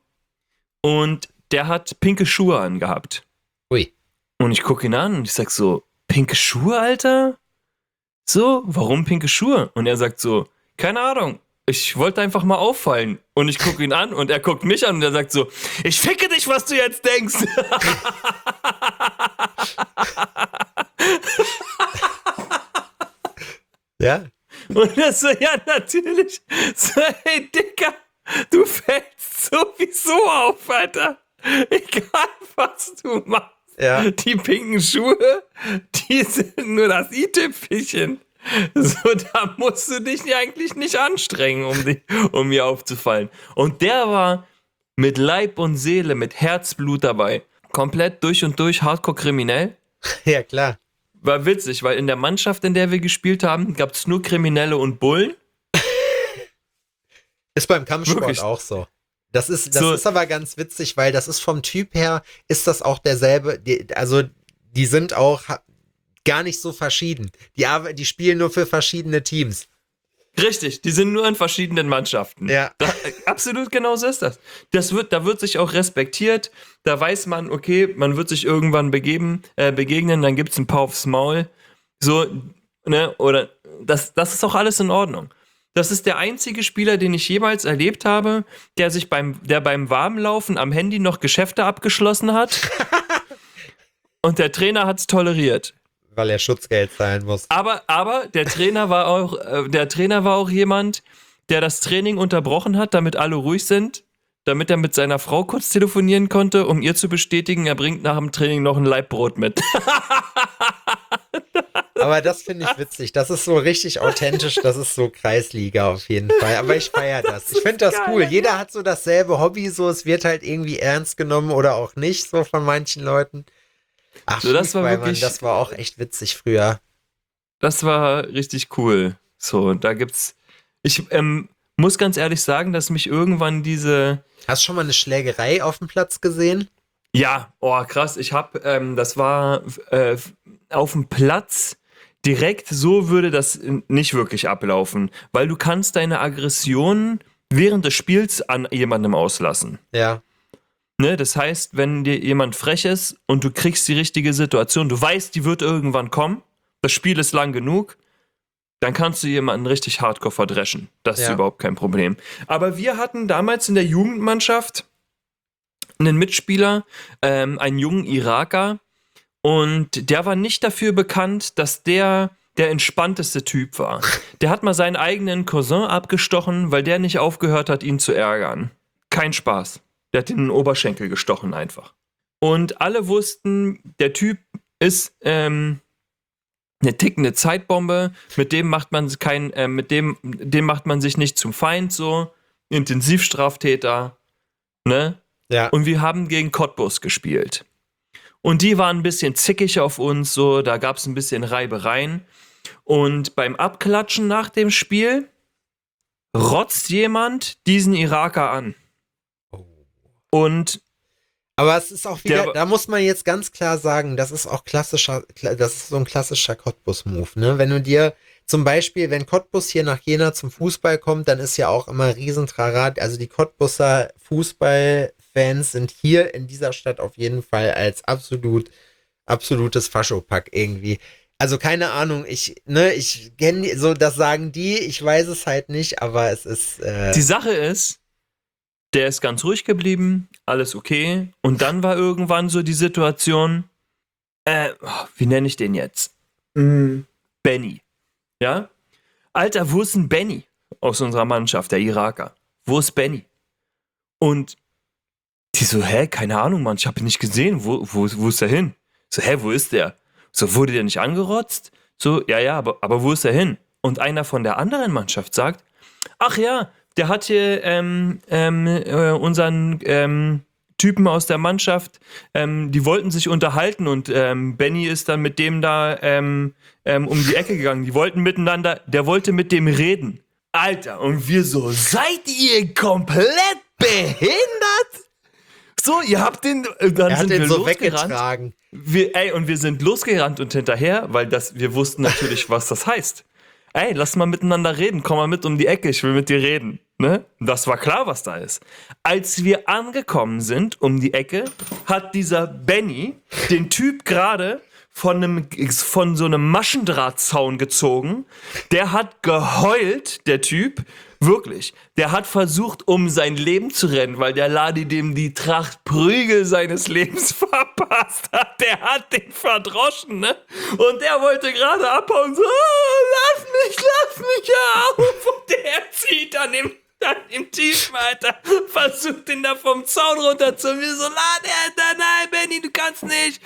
und der hat pinke Schuhe angehabt. Ui. Und ich gucke ihn an und ich sag so, pinke Schuhe, Alter? So, warum pinke Schuhe? Und er sagt so, keine Ahnung, ich wollte einfach mal auffallen. Und ich gucke ihn an und er guckt mich an und er sagt so, ich ficke dich, was du jetzt denkst. Ja. Und er so, ja, natürlich. So, hey, Dicker, du fällst sowieso auf, Alter. Egal, was du machst. Ja. Die pinken Schuhe, die sind nur das i-Tüpfelchen. So, da musst du dich eigentlich nicht anstrengen, um, die, um mir aufzufallen. Und der war mit Leib und Seele, mit Herzblut dabei. Komplett durch und durch hardcore kriminell. Ja, klar. War witzig, weil in der Mannschaft, in der wir gespielt haben, gab es nur Kriminelle und Bullen. Ist beim Kampfsport Wirklich. auch so. Das ist, das So. ist aber ganz witzig, weil das ist vom Typ her, ist das auch derselbe, die, also die sind auch ha- gar nicht so verschieden. Die, arbe- die spielen nur für verschiedene Teams. Richtig, die sind nur in verschiedenen Mannschaften. Ja. Da, absolut genau so ist das. das wird, da wird sich auch respektiert. Da weiß man, okay, man wird sich irgendwann begeben, äh, begegnen, dann gibt es ein paar aufs Maul. So, ne, oder das, das ist auch alles in Ordnung. Das ist der einzige Spieler, den ich jemals erlebt habe, der sich beim, der beim Warmlaufen am Handy noch Geschäfte abgeschlossen hat. Und der Trainer hat es toleriert. Weil er Schutzgeld zahlen muss. Aber, aber der Trainer war auch, äh, der Trainer war auch jemand, der das Training unterbrochen hat, damit alle ruhig sind, damit er mit seiner Frau kurz telefonieren konnte, um ihr zu bestätigen, er bringt nach dem Training noch ein Laibbrot mit. Aber das finde ich witzig. Das ist so richtig authentisch. Das ist so Kreisliga auf jeden Fall. Aber ich feiere das. Ich finde das geil, cool. ja. Jeder hat so dasselbe Hobby. So, es wird halt irgendwie ernst genommen oder auch nicht, so von manchen Leuten. Ach, So, das war Fußball, Mann, wirklich- das war auch echt witzig früher. Das war richtig cool. So, da gibt's. Ich ähm, muss ganz ehrlich sagen, dass mich irgendwann diese. Hast du schon mal eine Schlägerei auf dem Platz gesehen? Ja, oh krass, ich hab, ähm, das war äh, auf dem Platz, direkt so würde das nicht wirklich ablaufen, weil du kannst deine Aggression während des Spiels an jemandem auslassen. Ja. Ne? Das heißt, wenn dir jemand frech ist und du kriegst die richtige Situation, du weißt, die wird irgendwann kommen, das Spiel ist lang genug, dann kannst du jemanden richtig hardcore verdreschen. Das ist Ja. überhaupt kein Problem. Aber wir hatten damals in der Jugendmannschaft einen Mitspieler, ähm, einen jungen Iraker, und der war nicht dafür bekannt, dass der der entspannteste Typ war. Der hat mal seinen eigenen Cousin abgestochen, weil der nicht aufgehört hat, ihn zu ärgern. Kein Spaß. Der hat ihn in den Oberschenkel gestochen einfach. Und alle wussten, der Typ ist ähm, eine tickende Zeitbombe, mit dem macht man kein, äh, mit dem, dem macht man sich nicht zum Feind so. Intensivstraftäter, ne? Ja. Und wir haben gegen Cottbus gespielt. Und die waren ein bisschen zickig auf uns, so, da gab es ein bisschen Reibereien. Und beim Abklatschen nach dem Spiel rotzt jemand diesen Iraker an. Und Aber es ist auch wieder, Der- da muss man jetzt ganz klar sagen, das ist auch klassischer, kla- das ist so ein klassischer Cottbus-Move, ne? Wenn du dir zum Beispiel, wenn Cottbus hier nach Jena zum Fußball kommt, dann ist ja auch immer Riesentrarat. Also die Cottbuser Fußballfans sind hier in dieser Stadt auf jeden Fall als absolut, absolutes Faschopack irgendwie. Also keine Ahnung, ich, ne, ich kenne, so, das sagen die, ich weiß es halt nicht, aber es ist, äh, die Sache ist, der ist ganz ruhig geblieben, alles okay. Und dann war irgendwann so die Situation, äh, wie nenne ich den jetzt? Mm, Benny. Ja? Alter, wo ist denn Benny aus unserer Mannschaft, der Iraker? Wo ist Benny? Und die so, hä, keine Ahnung, Mann, ich habe ihn nicht gesehen. Wo, wo, wo ist er hin? So, hä, wo ist der? So, wurde der nicht angerotzt? So, ja, ja, aber, aber wo ist er hin? Und einer von der anderen Mannschaft sagt, ach ja, der hat hier ähm, ähm, äh, unseren ähm, Typen aus der Mannschaft, ähm, die wollten sich unterhalten und ähm, Benny ist dann mit dem da ähm, ähm, um die Ecke gegangen. Die wollten miteinander, der wollte mit dem reden. Alter, und wir so, seid ihr komplett behindert? So, ihr habt den, äh, dann er hat sind den wir so losgerannt. weggetragen. Wir, ey, und wir sind losgerannt und hinterher, weil das, wir wussten natürlich, was das heißt. Ey, lass mal miteinander reden, komm mal mit um die Ecke, ich will mit dir reden. Ne? Das war klar, was da ist. Als wir angekommen sind um die Ecke, hat dieser Benny den Typ gerade von einem, von so einem Maschendrahtzaun gezogen. Der hat geheult, der Typ. Wirklich. Der hat versucht, um sein Leben zu rennen, weil der Ladi dem die Tracht Prügel seines Lebens verpasst hat. Der hat den verdroschen, ne? Und der wollte gerade abhauen. So, oh, lass mich, lass mich auf. Und der zieht an dem, an dem Typen, Alter. Versucht ihn da vom Zaun runter zu mir. So, lade, Alter, nein, Benny, du kannst nicht.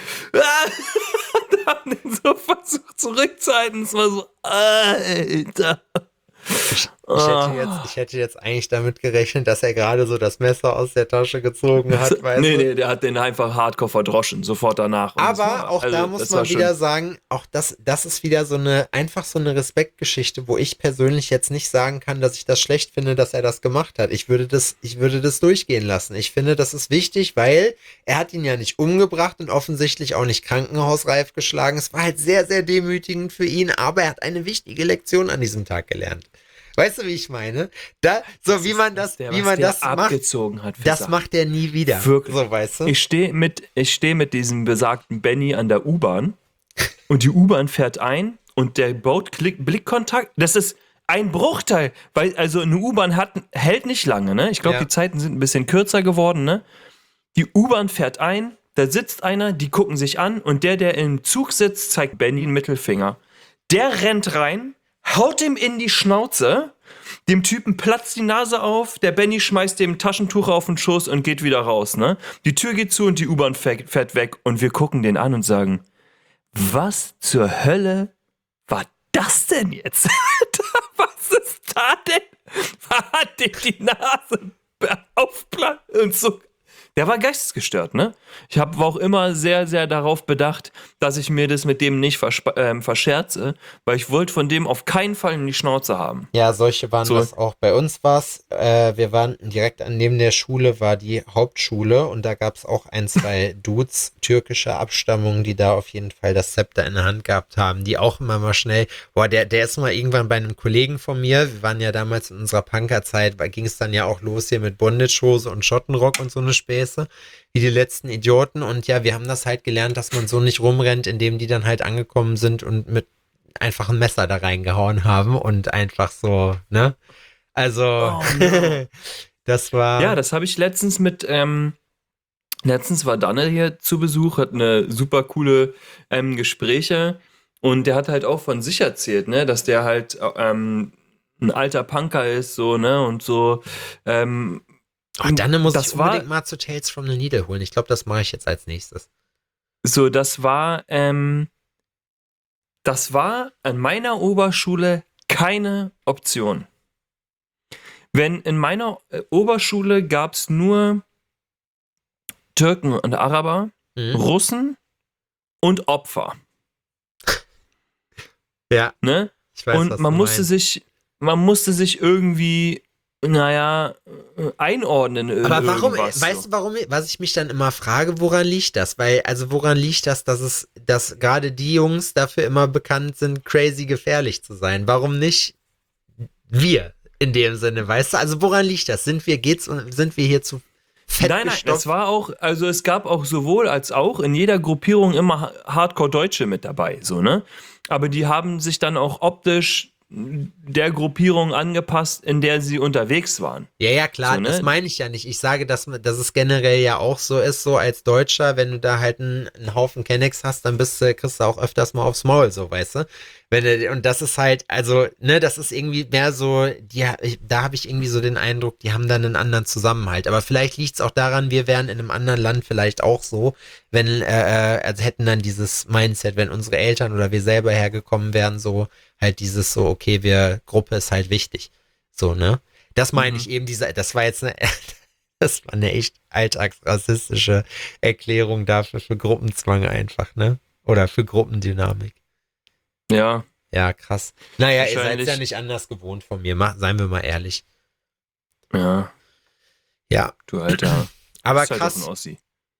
Und haben den so versucht zurückzuhalten. Es war so, Alter. Ich, ich, hätte jetzt, ich hätte jetzt eigentlich damit gerechnet, dass er gerade so das Messer aus der Tasche gezogen hat. Weißt nee, du? nee, der hat den einfach hardcore verdroschen, sofort danach. Und das Aber war- auch also, da muss das man war schon- wieder sagen, auch das, das ist wieder so eine, einfach so eine Respektgeschichte, wo ich persönlich jetzt nicht sagen kann, dass ich das schlecht finde, dass er das gemacht hat. Ich würde das, ich würde das durchgehen lassen. Ich finde, das ist wichtig, weil er hat ihn ja nicht umgebracht und offensichtlich auch nicht krankenhausreif geschlagen. Es war halt sehr, sehr demütigend für ihn, aber er hat eine wichtige Lektion an diesem Tag gelernt. Weißt du, wie ich meine? Da, so wie man das, der, wie was man der das macht, abgezogen hat. für das Sachen. macht er nie wieder. Wirklich. So, weißt du? Ich stehe mit, ich stehe mit diesem besagten Benny an der U-Bahn und die U-Bahn fährt ein und der baut Klick, Blickkontakt. Das ist ein Bruchteil, weil also eine U-Bahn hat, hält nicht lange, ne? Ich glaube, Ja. die Zeiten sind ein bisschen kürzer geworden, ne? Die U-Bahn fährt ein, da sitzt einer, die gucken sich an und der, der im Zug sitzt, zeigt Benny einen Mittelfinger. Der rennt rein, haut ihm in die Schnauze, dem Typen platzt die Nase auf, der Benny schmeißt dem Taschentuch auf den Schoß und geht wieder raus, ne? Die Tür geht zu und die U-Bahn fährt, fährt weg und wir gucken den an und sagen, was zur Hölle war das denn jetzt? Was ist da denn? Hat dir die Nase aufplatzt und so. Der war geistesgestört, ne? Ich hab, war auch immer sehr, sehr darauf bedacht, dass ich mir das mit dem nicht verspa- ähm, verscherze, weil ich wollte von dem auf keinen Fall in die Schnauze haben. Ja, solche waren So. das auch. Bei uns war's, äh, wir waren direkt an neben der Schule war die Hauptschule und da gab's auch ein, zwei Dudes türkischer Abstammung, die da auf jeden Fall das Zepter in der Hand gehabt haben, die auch immer mal schnell, boah, der, der ist mal irgendwann bei einem Kollegen von mir, wir waren ja damals in unserer Punkerzeit, ging es dann ja auch los hier mit Bondagehose und Schottenrock und so eine Späße, wie die letzten Idioten und ja, wir haben das halt gelernt, dass man so nicht rumrennt, indem die dann halt angekommen sind und mit einfach ein Messer da reingehauen haben und einfach so, ne? Also, Oh, no. das war. Ja, das habe ich letztens mit, ähm, letztens war Daniel hier zu Besuch, hat eine super coole ähm, Gespräche und der hat halt auch von sich erzählt, ne, dass der halt ähm, ein alter Punker ist, so, ne, und so, ähm, Oh, dann muss das ich war- unbedingt mal zu Tales from the Needle holen. Ich glaube, das mache ich jetzt als nächstes. so, das war, ähm, das war an meiner Oberschule keine Option. Wenn in meiner äh, Oberschule gab es nur Türken und Araber, Mhm. Russen und Opfer, Ja, ne? ich weiß, Und was man du musste meinst. sich, man musste sich irgendwie, naja, äh, einordnen. in Aber warum, irgendwas, weißt so. du, warum, was ich mich dann immer frage, woran liegt das? Weil, also woran liegt das, dass es, dass gerade die Jungs dafür immer bekannt sind, crazy gefährlich zu sein? Warum nicht wir in dem Sinne, weißt du? Also woran liegt das? Sind wir, geht's, sind wir hier zu fett Nein, nein, gestopft? das war auch, also es gab auch sowohl als auch in jeder Gruppierung immer Ha- Hardcore-Deutsche mit dabei, so, ne? Aber die haben sich dann auch optisch der Gruppierung angepasst, in der sie unterwegs waren. Ja, ja, klar, So, ne? das meine ich ja nicht. Ich sage, dass, dass es generell ja auch so ist, so als Deutscher, wenn du da halt einen, einen Haufen Kennex hast, dann bist du, kriegst du auch öfters mal aufs Maul, so, weißt du? Wenn du, und das ist halt, also, ne, das ist irgendwie mehr so, die, ich, da habe ich irgendwie so den Eindruck, die haben dann einen anderen Zusammenhalt. Aber vielleicht liegt es auch daran, wir wären in einem anderen Land vielleicht auch so, wenn, äh, äh, also hätten dann dieses Mindset, wenn unsere Eltern oder wir selber hergekommen wären, so, halt dieses so, okay, wir, Gruppe ist halt wichtig. So, ne? Das meine Mhm. ich eben, diese, das war jetzt eine, das war eine echt alltagsrassistische Erklärung dafür, für Gruppenzwang einfach, ne? Oder für Gruppendynamik. Ja, Ja, krass. Naja, ihr seid Wahrscheinlich. ja nicht anders gewohnt von mir, mach, seien wir mal ehrlich. ja, Ja, du Alter. aber Ist halt auch ein krass. Ossi.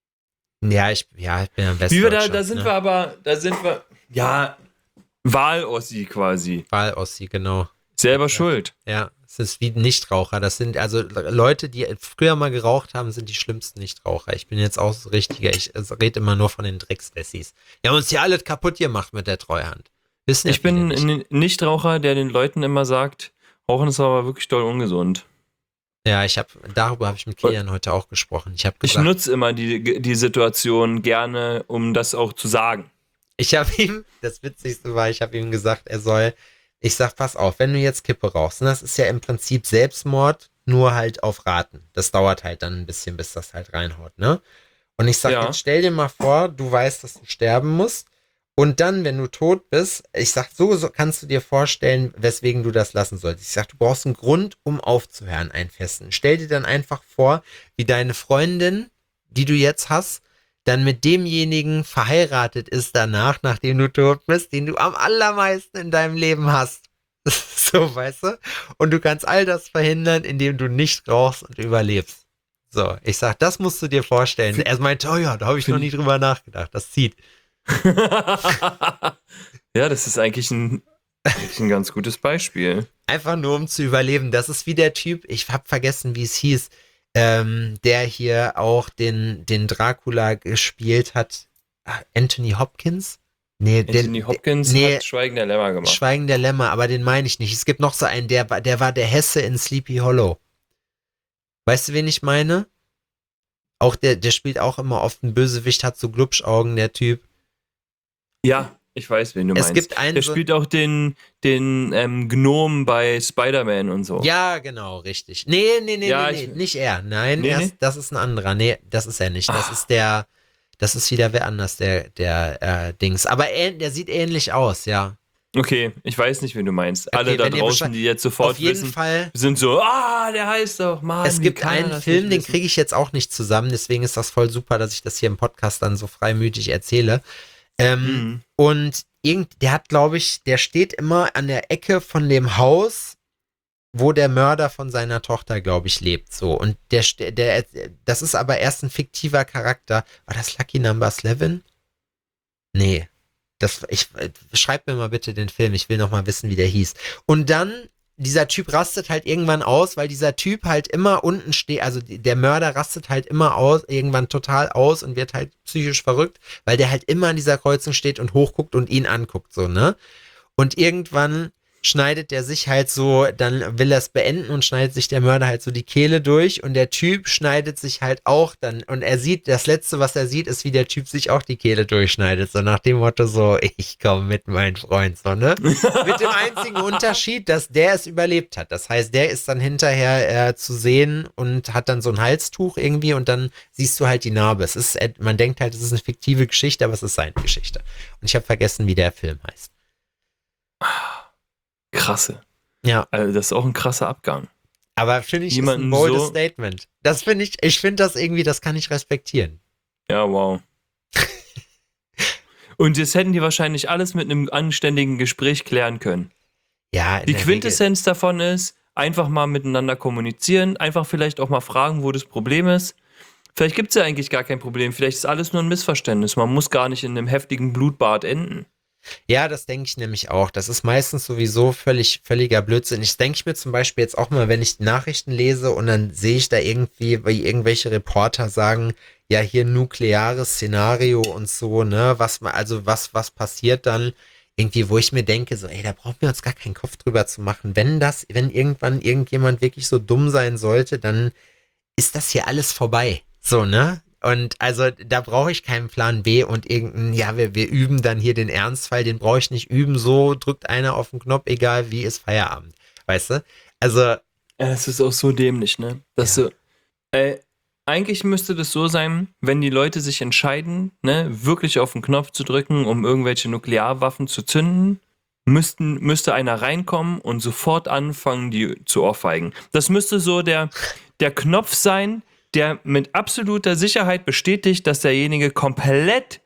Ja, ich, ja, ich bin am besten. Wie wir da, da sind wir aber, da sind wir, ja, Wahl-Ossi quasi. Wahl-Ossi, genau. Selber Ja. schuld. Ja, es ist wie Nichtraucher. Das sind also Leute, die früher mal geraucht haben, sind die schlimmsten Nichtraucher. Ich bin jetzt auch so richtiger. Ich also, rede immer nur von den Dreckswessis. Die haben uns hier alles kaputt gemacht mit der Treuhand. Wissen ja Ich bin viele nicht. ein Nichtraucher, der den Leuten immer sagt, Rauchen ist aber wirklich doll ungesund. Ja, ich habe darüber habe ich mit Kilian heute auch gesprochen. Ich habe Ich gesagt, nutze immer die, die Situation gerne, um das auch zu sagen. ich habe ihm, das Witzigste war, ich habe ihm gesagt, er soll, ich sag, pass auf, wenn du jetzt Kippe rauchst, und das ist ja im Prinzip Selbstmord, nur halt auf Raten. Das dauert halt dann ein bisschen, bis das halt reinhaut, ne? Und ich sag, Ja. jetzt stell dir mal vor, du weißt, dass du sterben musst. Und dann, wenn du tot bist, ich sag, so, so kannst du dir vorstellen, weswegen du das lassen solltest. Ich sag, du brauchst einen Grund, um aufzuhören, einen festen. Stell dir dann einfach vor, wie deine Freundin, die du jetzt hast, dann mit demjenigen verheiratet ist danach, nachdem du tot bist, den du am allermeisten in deinem Leben hast. So, weißt du? Und du kannst all das verhindern, indem du nicht rauchst und überlebst. So, ich sag, das musst du dir vorstellen. Er meinte, oh ja, da habe ich noch nie drüber nachgedacht. Das zieht. Ja, das ist eigentlich ein, eigentlich ein ganz gutes Beispiel. Einfach nur, um zu überleben. Das ist wie der Typ, ich hab vergessen, wie es hieß, ähm, der hier auch den, den Dracula gespielt hat. Ah, Anthony Hopkins? Nee, Anthony der, Hopkins nee, hat Schweigen der Lämmer gemacht. Schweigen der Lämmer, aber den meine ich nicht. Es gibt noch so einen, der, war- der war der Hesse in Sleepy Hollow. Weißt du, wen ich meine? Auch der, der spielt auch immer oft einen Bösewicht, hat so Glubschaugen, der Typ. Ja, ich weiß, wen du Es meinst. gibt einen Der so- spielt auch den, den ähm, Gnom bei Spider-Man und so. Ja, genau, richtig. Nee, nee, nee, Ja, nee, ich- nee, nicht er. Nein, Nee, er nee? ist, das ist ein anderer. Nee, das ist er nicht. Das Ah. ist der, das ist wieder wer anders, der, der äh, Dings. Aber ähn, der sieht ähnlich aus, ja. Okay, ich weiß nicht, wen du meinst. Okay, Alle da wenn ihr draußen, Bescheid- die jetzt sofort Auf jeden wissen, Fall. sind so, ah, der heißt doch, Mann. Es wie gibt kann er einen das Film, nicht den wissen? kriege ich jetzt auch nicht zusammen, deswegen ist das voll super, dass ich das hier im Podcast dann so freimütig erzähle. Ähm, Mhm. Und irgend, der hat, glaube ich, der steht immer an der Ecke von dem Haus, wo der Mörder von seiner Tochter, glaube ich, lebt. So. Und der, ste- der, das ist aber erst ein fiktiver Charakter. War das Lucky Number elf? Nee. Das, ich, schreib mir mal bitte den Film, ich will noch mal wissen, wie der hieß. Und dann, dieser Typ rastet halt irgendwann aus, weil dieser Typ halt immer unten steht, also der Mörder rastet halt immer aus, irgendwann total aus und wird halt psychisch verrückt, weil der halt immer an dieser Kreuzung steht und hochguckt und ihn anguckt, so, ne? Und irgendwann schneidet der sich halt so, dann will er es beenden und schneidet sich der Mörder halt so die Kehle durch und der Typ schneidet sich halt auch dann und er sieht, das Letzte, was er sieht, ist, wie der Typ sich auch die Kehle durchschneidet, so nach dem Motto so, ich komme mit, mein Freund, so, ne? Mit dem einzigen Unterschied, dass der es überlebt hat. Das heißt, der ist dann hinterher äh, zu sehen und hat dann so ein Halstuch irgendwie und dann siehst du halt die Narbe. Es ist, man denkt halt, es ist eine fiktive Geschichte, aber es ist seine Geschichte. Und ich habe vergessen, wie der Film heißt. Krasse. Ja. Also das ist auch ein krasser Abgang. Aber finde ich, ist Jemanden ein boldes so- Statement. Das finde ich, ich finde das irgendwie, das kann ich respektieren. Ja, wow. Und das hätten die wahrscheinlich alles mit einem anständigen Gespräch klären können. Ja, in Die der Quintessenz davon ist, einfach mal miteinander kommunizieren, einfach vielleicht auch mal fragen, wo das Problem ist. Vielleicht gibt es ja eigentlich gar kein Problem, vielleicht ist alles nur ein Missverständnis. Man muss gar nicht in einem heftigen Blutbad enden. Regel. Ja, das denke ich nämlich auch. Das ist meistens sowieso völlig, völliger Blödsinn. Ich denke ich mir zum Beispiel jetzt auch mal, wenn ich die Nachrichten lese und dann sehe ich da irgendwie, wie irgendwelche Reporter sagen, ja, hier nukleares Szenario und so, ne, was ma- also was, was passiert dann irgendwie, wo ich mir denke, so, ey, da brauchen wir uns gar keinen Kopf drüber zu machen. Wenn das, wenn irgendwann irgendjemand wirklich so dumm sein sollte, dann ist das hier alles vorbei. So, ne? Und also da brauche ich keinen Plan B und irgendein, ja, wir, wir üben dann hier den Ernstfall, den brauche ich nicht üben, so drückt einer auf den Knopf, egal wie, ist Feierabend. Weißt du? Also, Ja, das ist auch so dämlich, ne? Das Ja. so, äh, eigentlich müsste das so sein, wenn die Leute sich entscheiden, ne, wirklich auf den Knopf zu drücken, um irgendwelche Nuklearwaffen zu zünden, müssten, müsste einer reinkommen und sofort anfangen, die zu ohrfeigen. Das müsste so der, der Knopf sein, der mit absoluter Sicherheit bestätigt, dass derjenige komplett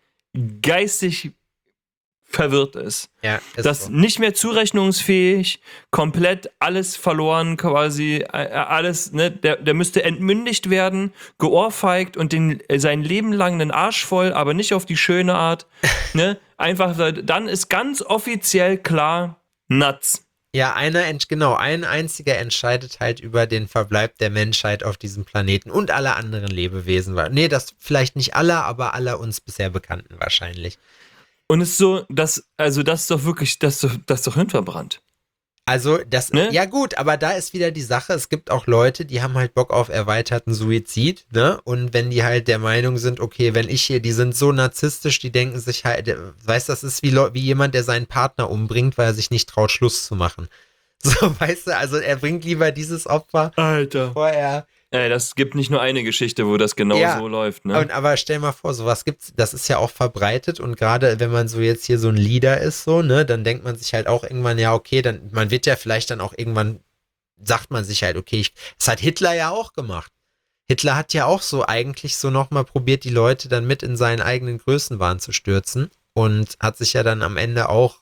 geistig verwirrt ist. ja, ist Das so. nicht mehr zurechnungsfähig, komplett alles verloren quasi, äh, alles, ne, der, der müsste entmündigt werden, geohrfeigt und den, äh, sein Leben lang einen Arsch voll, aber nicht auf die schöne Art, ne, einfach, dann ist ganz offiziell klar, nuts. Ja, einer, ent- genau, ein einziger entscheidet halt über den Verbleib der Menschheit auf diesem Planeten und alle anderen Lebewesen. Nee, das vielleicht nicht alle, aber alle uns bisher Bekannten wahrscheinlich. Und es ist so, das, also das ist doch wirklich, das ist doch, das ist doch hinverbrannt. Also, das, Ne? ja gut, aber da ist wieder die Sache, es gibt auch Leute, die haben halt Bock auf erweiterten Suizid, ne? Und wenn die halt der Meinung sind, okay, wenn ich hier, die sind so narzisstisch, die denken sich halt, weißt du, das ist wie, Leu- wie jemand, der seinen Partner umbringt, weil er sich nicht traut, Schluss zu machen. So, weißt du, also er bringt lieber dieses Opfer, Alter. bevor er. Ey, das gibt nicht nur eine Geschichte, wo das genau Ja, so läuft, ne? Und, aber stell mal vor, sowas gibt's, das ist ja auch verbreitet und gerade wenn man so jetzt hier so ein Leader ist, so, ne, dann denkt man sich halt auch irgendwann, ja, okay, dann, man wird ja vielleicht dann auch irgendwann, sagt man sich halt, okay, ich, das hat Hitler ja auch gemacht. Hitler hat ja auch so eigentlich so nochmal probiert, die Leute dann mit in seinen eigenen Größenwahn zu stürzen und hat sich ja dann am Ende auch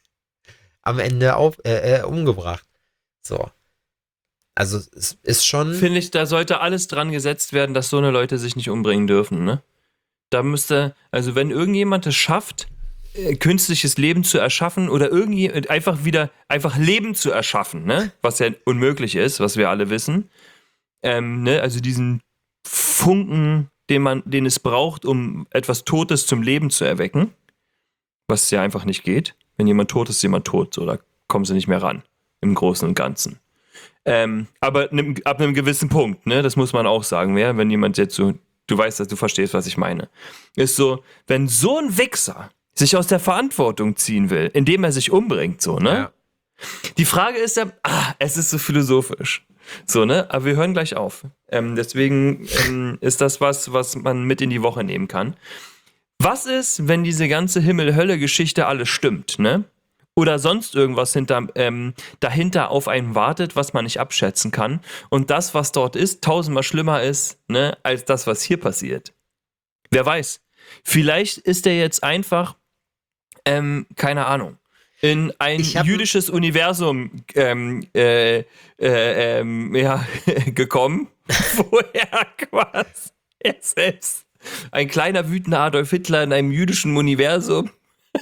am Ende auf, äh, äh, umgebracht. So. Also es ist schon. Finde ich, da sollte alles dran gesetzt werden, dass so eine Leute sich nicht umbringen dürfen, ne? Da müsste, also wenn irgendjemand es schafft, äh, künstliches Leben zu erschaffen oder irgendwie einfach wieder, einfach Leben zu erschaffen, ne? Was ja unmöglich ist, was wir alle wissen. Ähm, ne? Also diesen Funken, den man, den es braucht, um etwas Totes zum Leben zu erwecken. Was ja einfach nicht geht. Wenn jemand tot ist, ist jemand tot, so, da kommen sie nicht mehr ran. Im Großen und Ganzen. Ähm, aber nimm- ab einem gewissen Punkt, ne, das muss man auch sagen, ja, wenn jemand jetzt so, du weißt, dass du verstehst, was ich meine, ist so, wenn so ein Wichser sich aus der Verantwortung ziehen will, indem er sich umbringt, so, ne, Ja. die Frage ist ja, ah, es ist so philosophisch, so, ne, aber wir hören gleich auf, ähm, deswegen ähm, ist das was, was man mit in die Woche nehmen kann. Was ist, wenn diese ganze Himmel-Hölle-Geschichte alles stimmt, ne, oder sonst irgendwas hinter, ähm, dahinter auf einen wartet, was man nicht abschätzen kann. Und das, was dort ist, tausendmal schlimmer ist, ne, als das, was hier passiert. Wer weiß. Vielleicht ist er jetzt einfach, ähm, keine Ahnung, in ein jüdisches Universum ähm, äh, äh, ähm, ja, gekommen, wo er quasi er selbst, ein kleiner wütender Adolf Hitler in einem jüdischen Universum,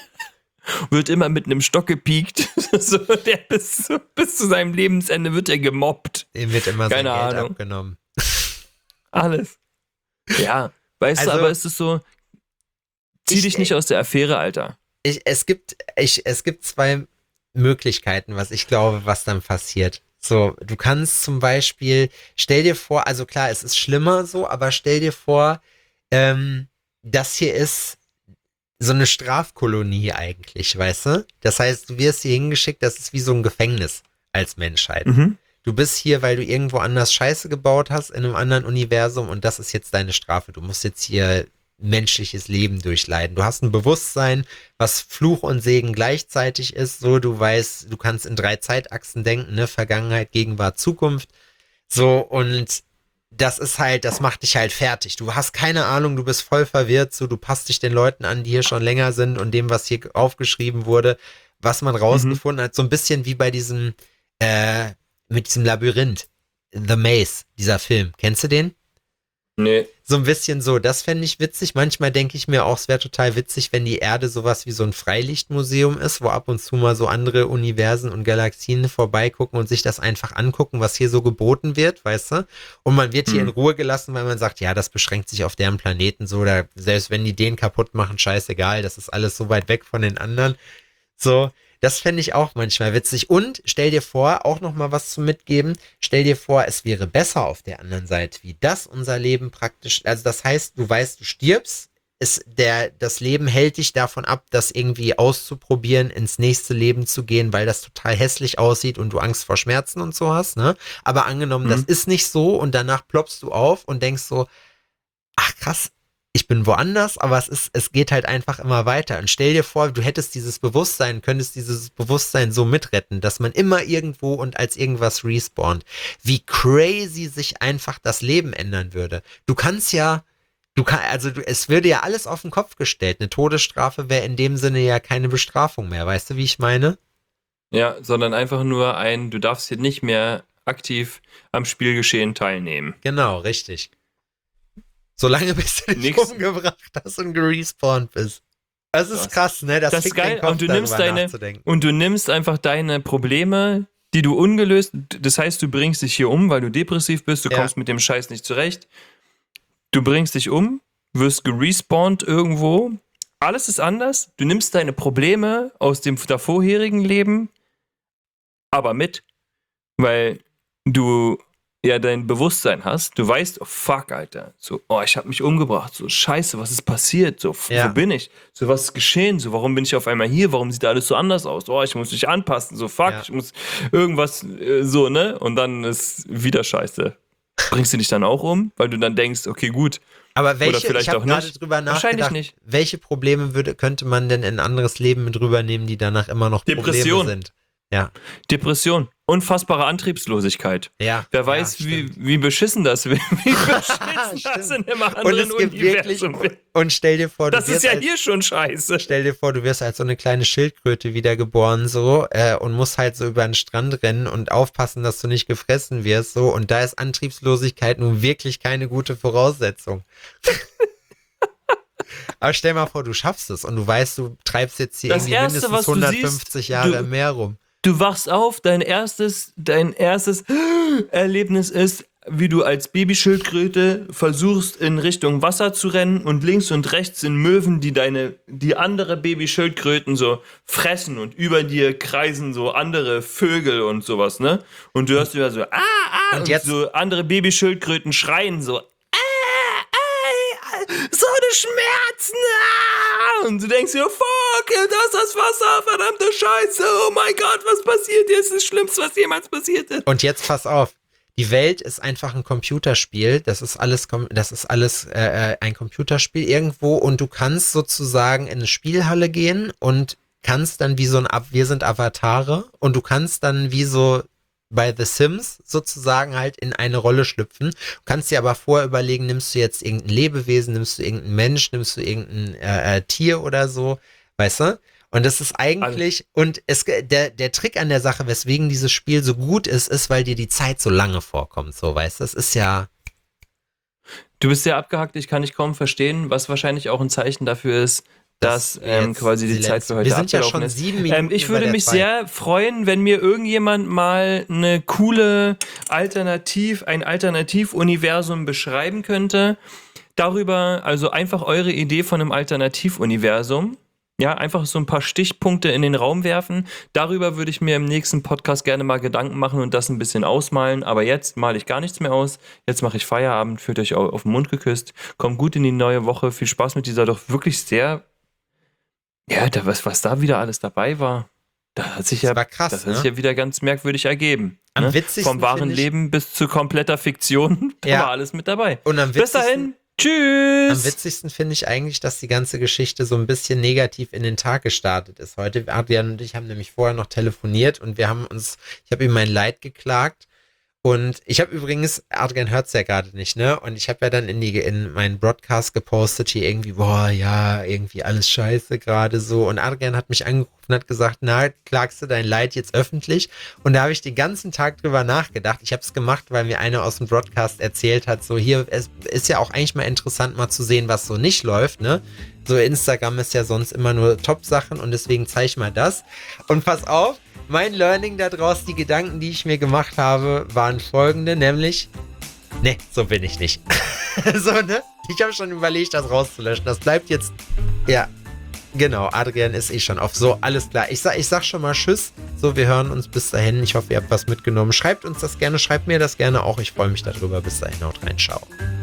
wird immer mit einem Stock gepiekt. So, der bis, zu, bis zu seinem Lebensende wird er gemobbt. Dem wird immer Keine sein Geld Ahnung. abgenommen. Alles. Ja, weißt Also, du, aber es ist so, zieh ich- dich nicht aus der Affäre, Alter. Ich, es gibt, ich, es gibt zwei Möglichkeiten, was ich glaube, was dann passiert. So, du kannst zum Beispiel, stell dir vor, also klar, es ist schlimmer so, aber stell dir vor, ähm, das hier ist so eine Strafkolonie eigentlich, weißt du? Das heißt, du wirst hier hingeschickt, das ist wie so ein Gefängnis als Menschheit. Mhm. Du bist hier, weil du irgendwo anders Scheiße gebaut hast in einem anderen Universum und das ist jetzt deine Strafe. Du musst jetzt hier menschliches Leben durchleiden. Du hast ein Bewusstsein, was Fluch und Segen gleichzeitig ist. So, du weißt, du kannst in drei Zeitachsen denken, ne? Vergangenheit, Gegenwart, Zukunft. So, und das ist halt, das macht dich halt fertig. Du hast keine Ahnung, du bist voll verwirrt, so, du passt dich den Leuten an, die hier schon länger sind und dem, was hier aufgeschrieben wurde, was man rausgefunden hat. So ein bisschen wie bei diesem, äh, mit diesem Labyrinth. The Maze, dieser Film. Kennst du den? Nee. So ein bisschen so, das fände ich witzig. Manchmal denke ich mir auch, es wäre total witzig, wenn die Erde sowas wie so ein Freilichtmuseum ist, wo ab und zu mal so andere Universen und Galaxien vorbeigucken und sich das einfach angucken, was hier so geboten wird, weißt du? Und man wird hier Hm. in Ruhe gelassen, weil man sagt, ja, das beschränkt sich auf deren Planeten so, da, selbst wenn die den kaputt machen, scheißegal, das ist alles so weit weg von den anderen. So, das fände ich auch manchmal witzig. Und stell dir vor, auch noch mal was zu mitgeben, stell dir vor, es wäre besser auf der anderen Seite, wie das unser Leben praktisch, also das heißt, du weißt, du stirbst, ist der, das Leben hält dich davon ab, das irgendwie auszuprobieren, ins nächste Leben zu gehen, weil das total hässlich aussieht und du Angst vor Schmerzen und so hast, ne? Aber angenommen, Mhm. das ist nicht so und danach ploppst du auf und denkst so, ach krass, ich bin woanders, aber es ist, es geht halt einfach immer weiter. Und stell dir vor, du hättest dieses Bewusstsein, könntest dieses Bewusstsein so mitretten, dass man immer irgendwo und als irgendwas respawnt. Wie crazy sich einfach das Leben ändern würde. Du kannst ja, du kann, also du, es würde ja alles auf den Kopf gestellt. Eine Todesstrafe wäre in dem Sinne ja keine Bestrafung mehr. Weißt du, wie ich meine? Ja, sondern einfach nur ein, du darfst hier nicht mehr aktiv am Spielgeschehen teilnehmen. Genau, richtig. Solange bis du dich Nix. umgebracht hast und gerespawnt bist. Das ist Krass. krass, ne? Das, Das ist fickt den geil. Kopf, Und du nimmst darüber deine- nachzudenken. Und du nimmst einfach deine Probleme, die du ungelöst, das heißt, du bringst dich hier um, weil du depressiv bist, du Ja. kommst mit dem Scheiß nicht zurecht. Du bringst dich um, wirst gerespawnt irgendwo. Alles ist anders. Du nimmst deine Probleme aus dem davorherigen Leben, aber mit, weil du ja dein Bewusstsein hast. Du weißt, oh fuck, Alter. So, oh, ich habe mich umgebracht. So, scheiße, was ist passiert? So, f- Ja. wo bin ich? So, was ist geschehen? So, warum bin ich auf einmal hier? Warum sieht alles so anders aus? Oh, ich muss mich anpassen. So, fuck, Ja. ich muss irgendwas, äh, so, ne? Und dann ist wieder scheiße. Bringst du dich dann auch um? Weil du dann denkst, okay, gut. Aber welche, vielleicht ich habe auch gerade nicht. drüber Wahrscheinlich nachgedacht, nicht. welche Probleme würde, könnte man denn in ein anderes Leben mit rübernehmen, die danach immer noch Depression. Probleme sind? Ja, Depression. Unfassbare Antriebslosigkeit. ja. Wer weiß, ja, wie, stimmt. wie beschissen das wie beschissen das Stimmt. in einem Und anderen es gibt wirklich, Universum wird. und stell dir vor, du Das ist wirst ja als, hier schon scheiße. stell dir vor, du wirst als so eine kleine Schildkröte wiedergeboren, so, äh, und musst halt so über den Strand rennen und aufpassen, dass du nicht gefressen wirst, so, und da ist Antriebslosigkeit nun wirklich keine gute Voraussetzung. Aber stell mal vor, du schaffst es und du weißt, du treibst jetzt hier Das irgendwie Erste, mindestens was du hundertfünfzig siehst, Jahre du- im Meer rum. Du wachst auf, dein erstes, dein erstes Erlebnis ist, wie du als Babyschildkröte versuchst, in Richtung Wasser zu rennen und links und rechts sind Möwen, die deine, die andere Babyschildkröten so fressen und über dir kreisen so andere Vögel und sowas, ne? Und du hörst über so, ah, ah, Und und, jetzt- so andere Babyschildkröten schreien so, ah, ah, so eine Schmerzen, ah! Und du denkst dir, fuck, da ist das Wasser, verdammte Scheiße, oh mein Gott, was passiert jetzt? Das ist das Schlimmste, was jemals passiert ist. Und jetzt pass auf. Die Welt ist einfach ein Computerspiel. Das ist alles, kom- das ist alles äh, äh, ein Computerspiel irgendwo und du kannst sozusagen in eine Spielhalle gehen und kannst dann wie so ein, Ab- wir sind Avatare und du kannst dann wie so bei The Sims sozusagen halt in eine Rolle schlüpfen. Du kannst dir aber vorher überlegen, nimmst du jetzt irgendein Lebewesen, nimmst du irgendeinen Mensch, nimmst du irgendein äh, äh, Tier oder so, weißt du? Und das ist eigentlich, also, und es, der, der Trick an der Sache, weswegen dieses Spiel so gut ist, ist, weil dir die Zeit so lange vorkommt, so, weißt du? Das ist ja... Du bist sehr abgehackt, ich kann dich kaum verstehen, was wahrscheinlich auch ein Zeichen dafür ist, dass ähm, quasi die Zeit für heute Wir sind ja schon ist. sieben Minuten ähm, Ich würde über mich der Zeit. sehr freuen, wenn mir irgendjemand mal eine coole Alternativ, ein Alternativuniversum beschreiben könnte. Darüber, also einfach eure Idee von einem Alternativuniversum. Ja, einfach so ein paar Stichpunkte in den Raum werfen. Darüber würde ich mir im nächsten Podcast gerne mal Gedanken machen und das ein bisschen ausmalen. Aber jetzt male ich gar nichts mehr aus. Jetzt mache ich Feierabend, fühlt euch auf den Mund geküsst. Kommt gut in die neue Woche. Viel Spaß mit dieser doch wirklich sehr... Ja, da, was, was da wieder alles dabei war, da hat sich Das ja, war krass, das hat ne? sich ja wieder ganz merkwürdig ergeben. Am Ne? witzigsten Vom wahren finde ich- Leben bis zu kompletter Fiktion, da Ja. war alles mit dabei. Und am Bis witzigsten, dahin, tschüss! am witzigsten finde ich eigentlich, dass die ganze Geschichte so ein bisschen negativ in den Tag gestartet ist heute. Adrian und ich haben nämlich vorher noch telefoniert und wir haben uns, ich habe ihm mein Leid geklagt. Und ich habe übrigens, Adrian hört es ja gerade nicht, ne? Und ich habe ja dann in die in meinen Broadcast gepostet, hier irgendwie, boah, ja, irgendwie alles scheiße gerade so. Und Adrian hat mich angerufen und hat gesagt, na, klagst du dein Leid jetzt öffentlich? Und da habe ich den ganzen Tag drüber nachgedacht. Ich habe es gemacht, weil mir einer aus dem Broadcast erzählt hat, so hier, es ist ja auch eigentlich mal interessant, mal zu sehen, was so nicht läuft, ne? So Instagram ist ja sonst immer nur Top-Sachen und deswegen zeige ich mal das. Und pass auf, mein Learning da draus, die Gedanken, die ich mir gemacht habe, waren folgende, nämlich, ne, so bin ich nicht. So, ne? Ich habe schon überlegt, das rauszulöschen. Das bleibt jetzt, ja, genau, Adrian ist eh schon auf. So, alles klar. Ich sag, ich sag schon mal Tschüss. So, wir hören uns bis dahin. Ich hoffe, ihr habt was mitgenommen. Schreibt uns das gerne, schreibt mir das gerne auch. Ich freue mich darüber. Bis dahin, haut rein, ciao.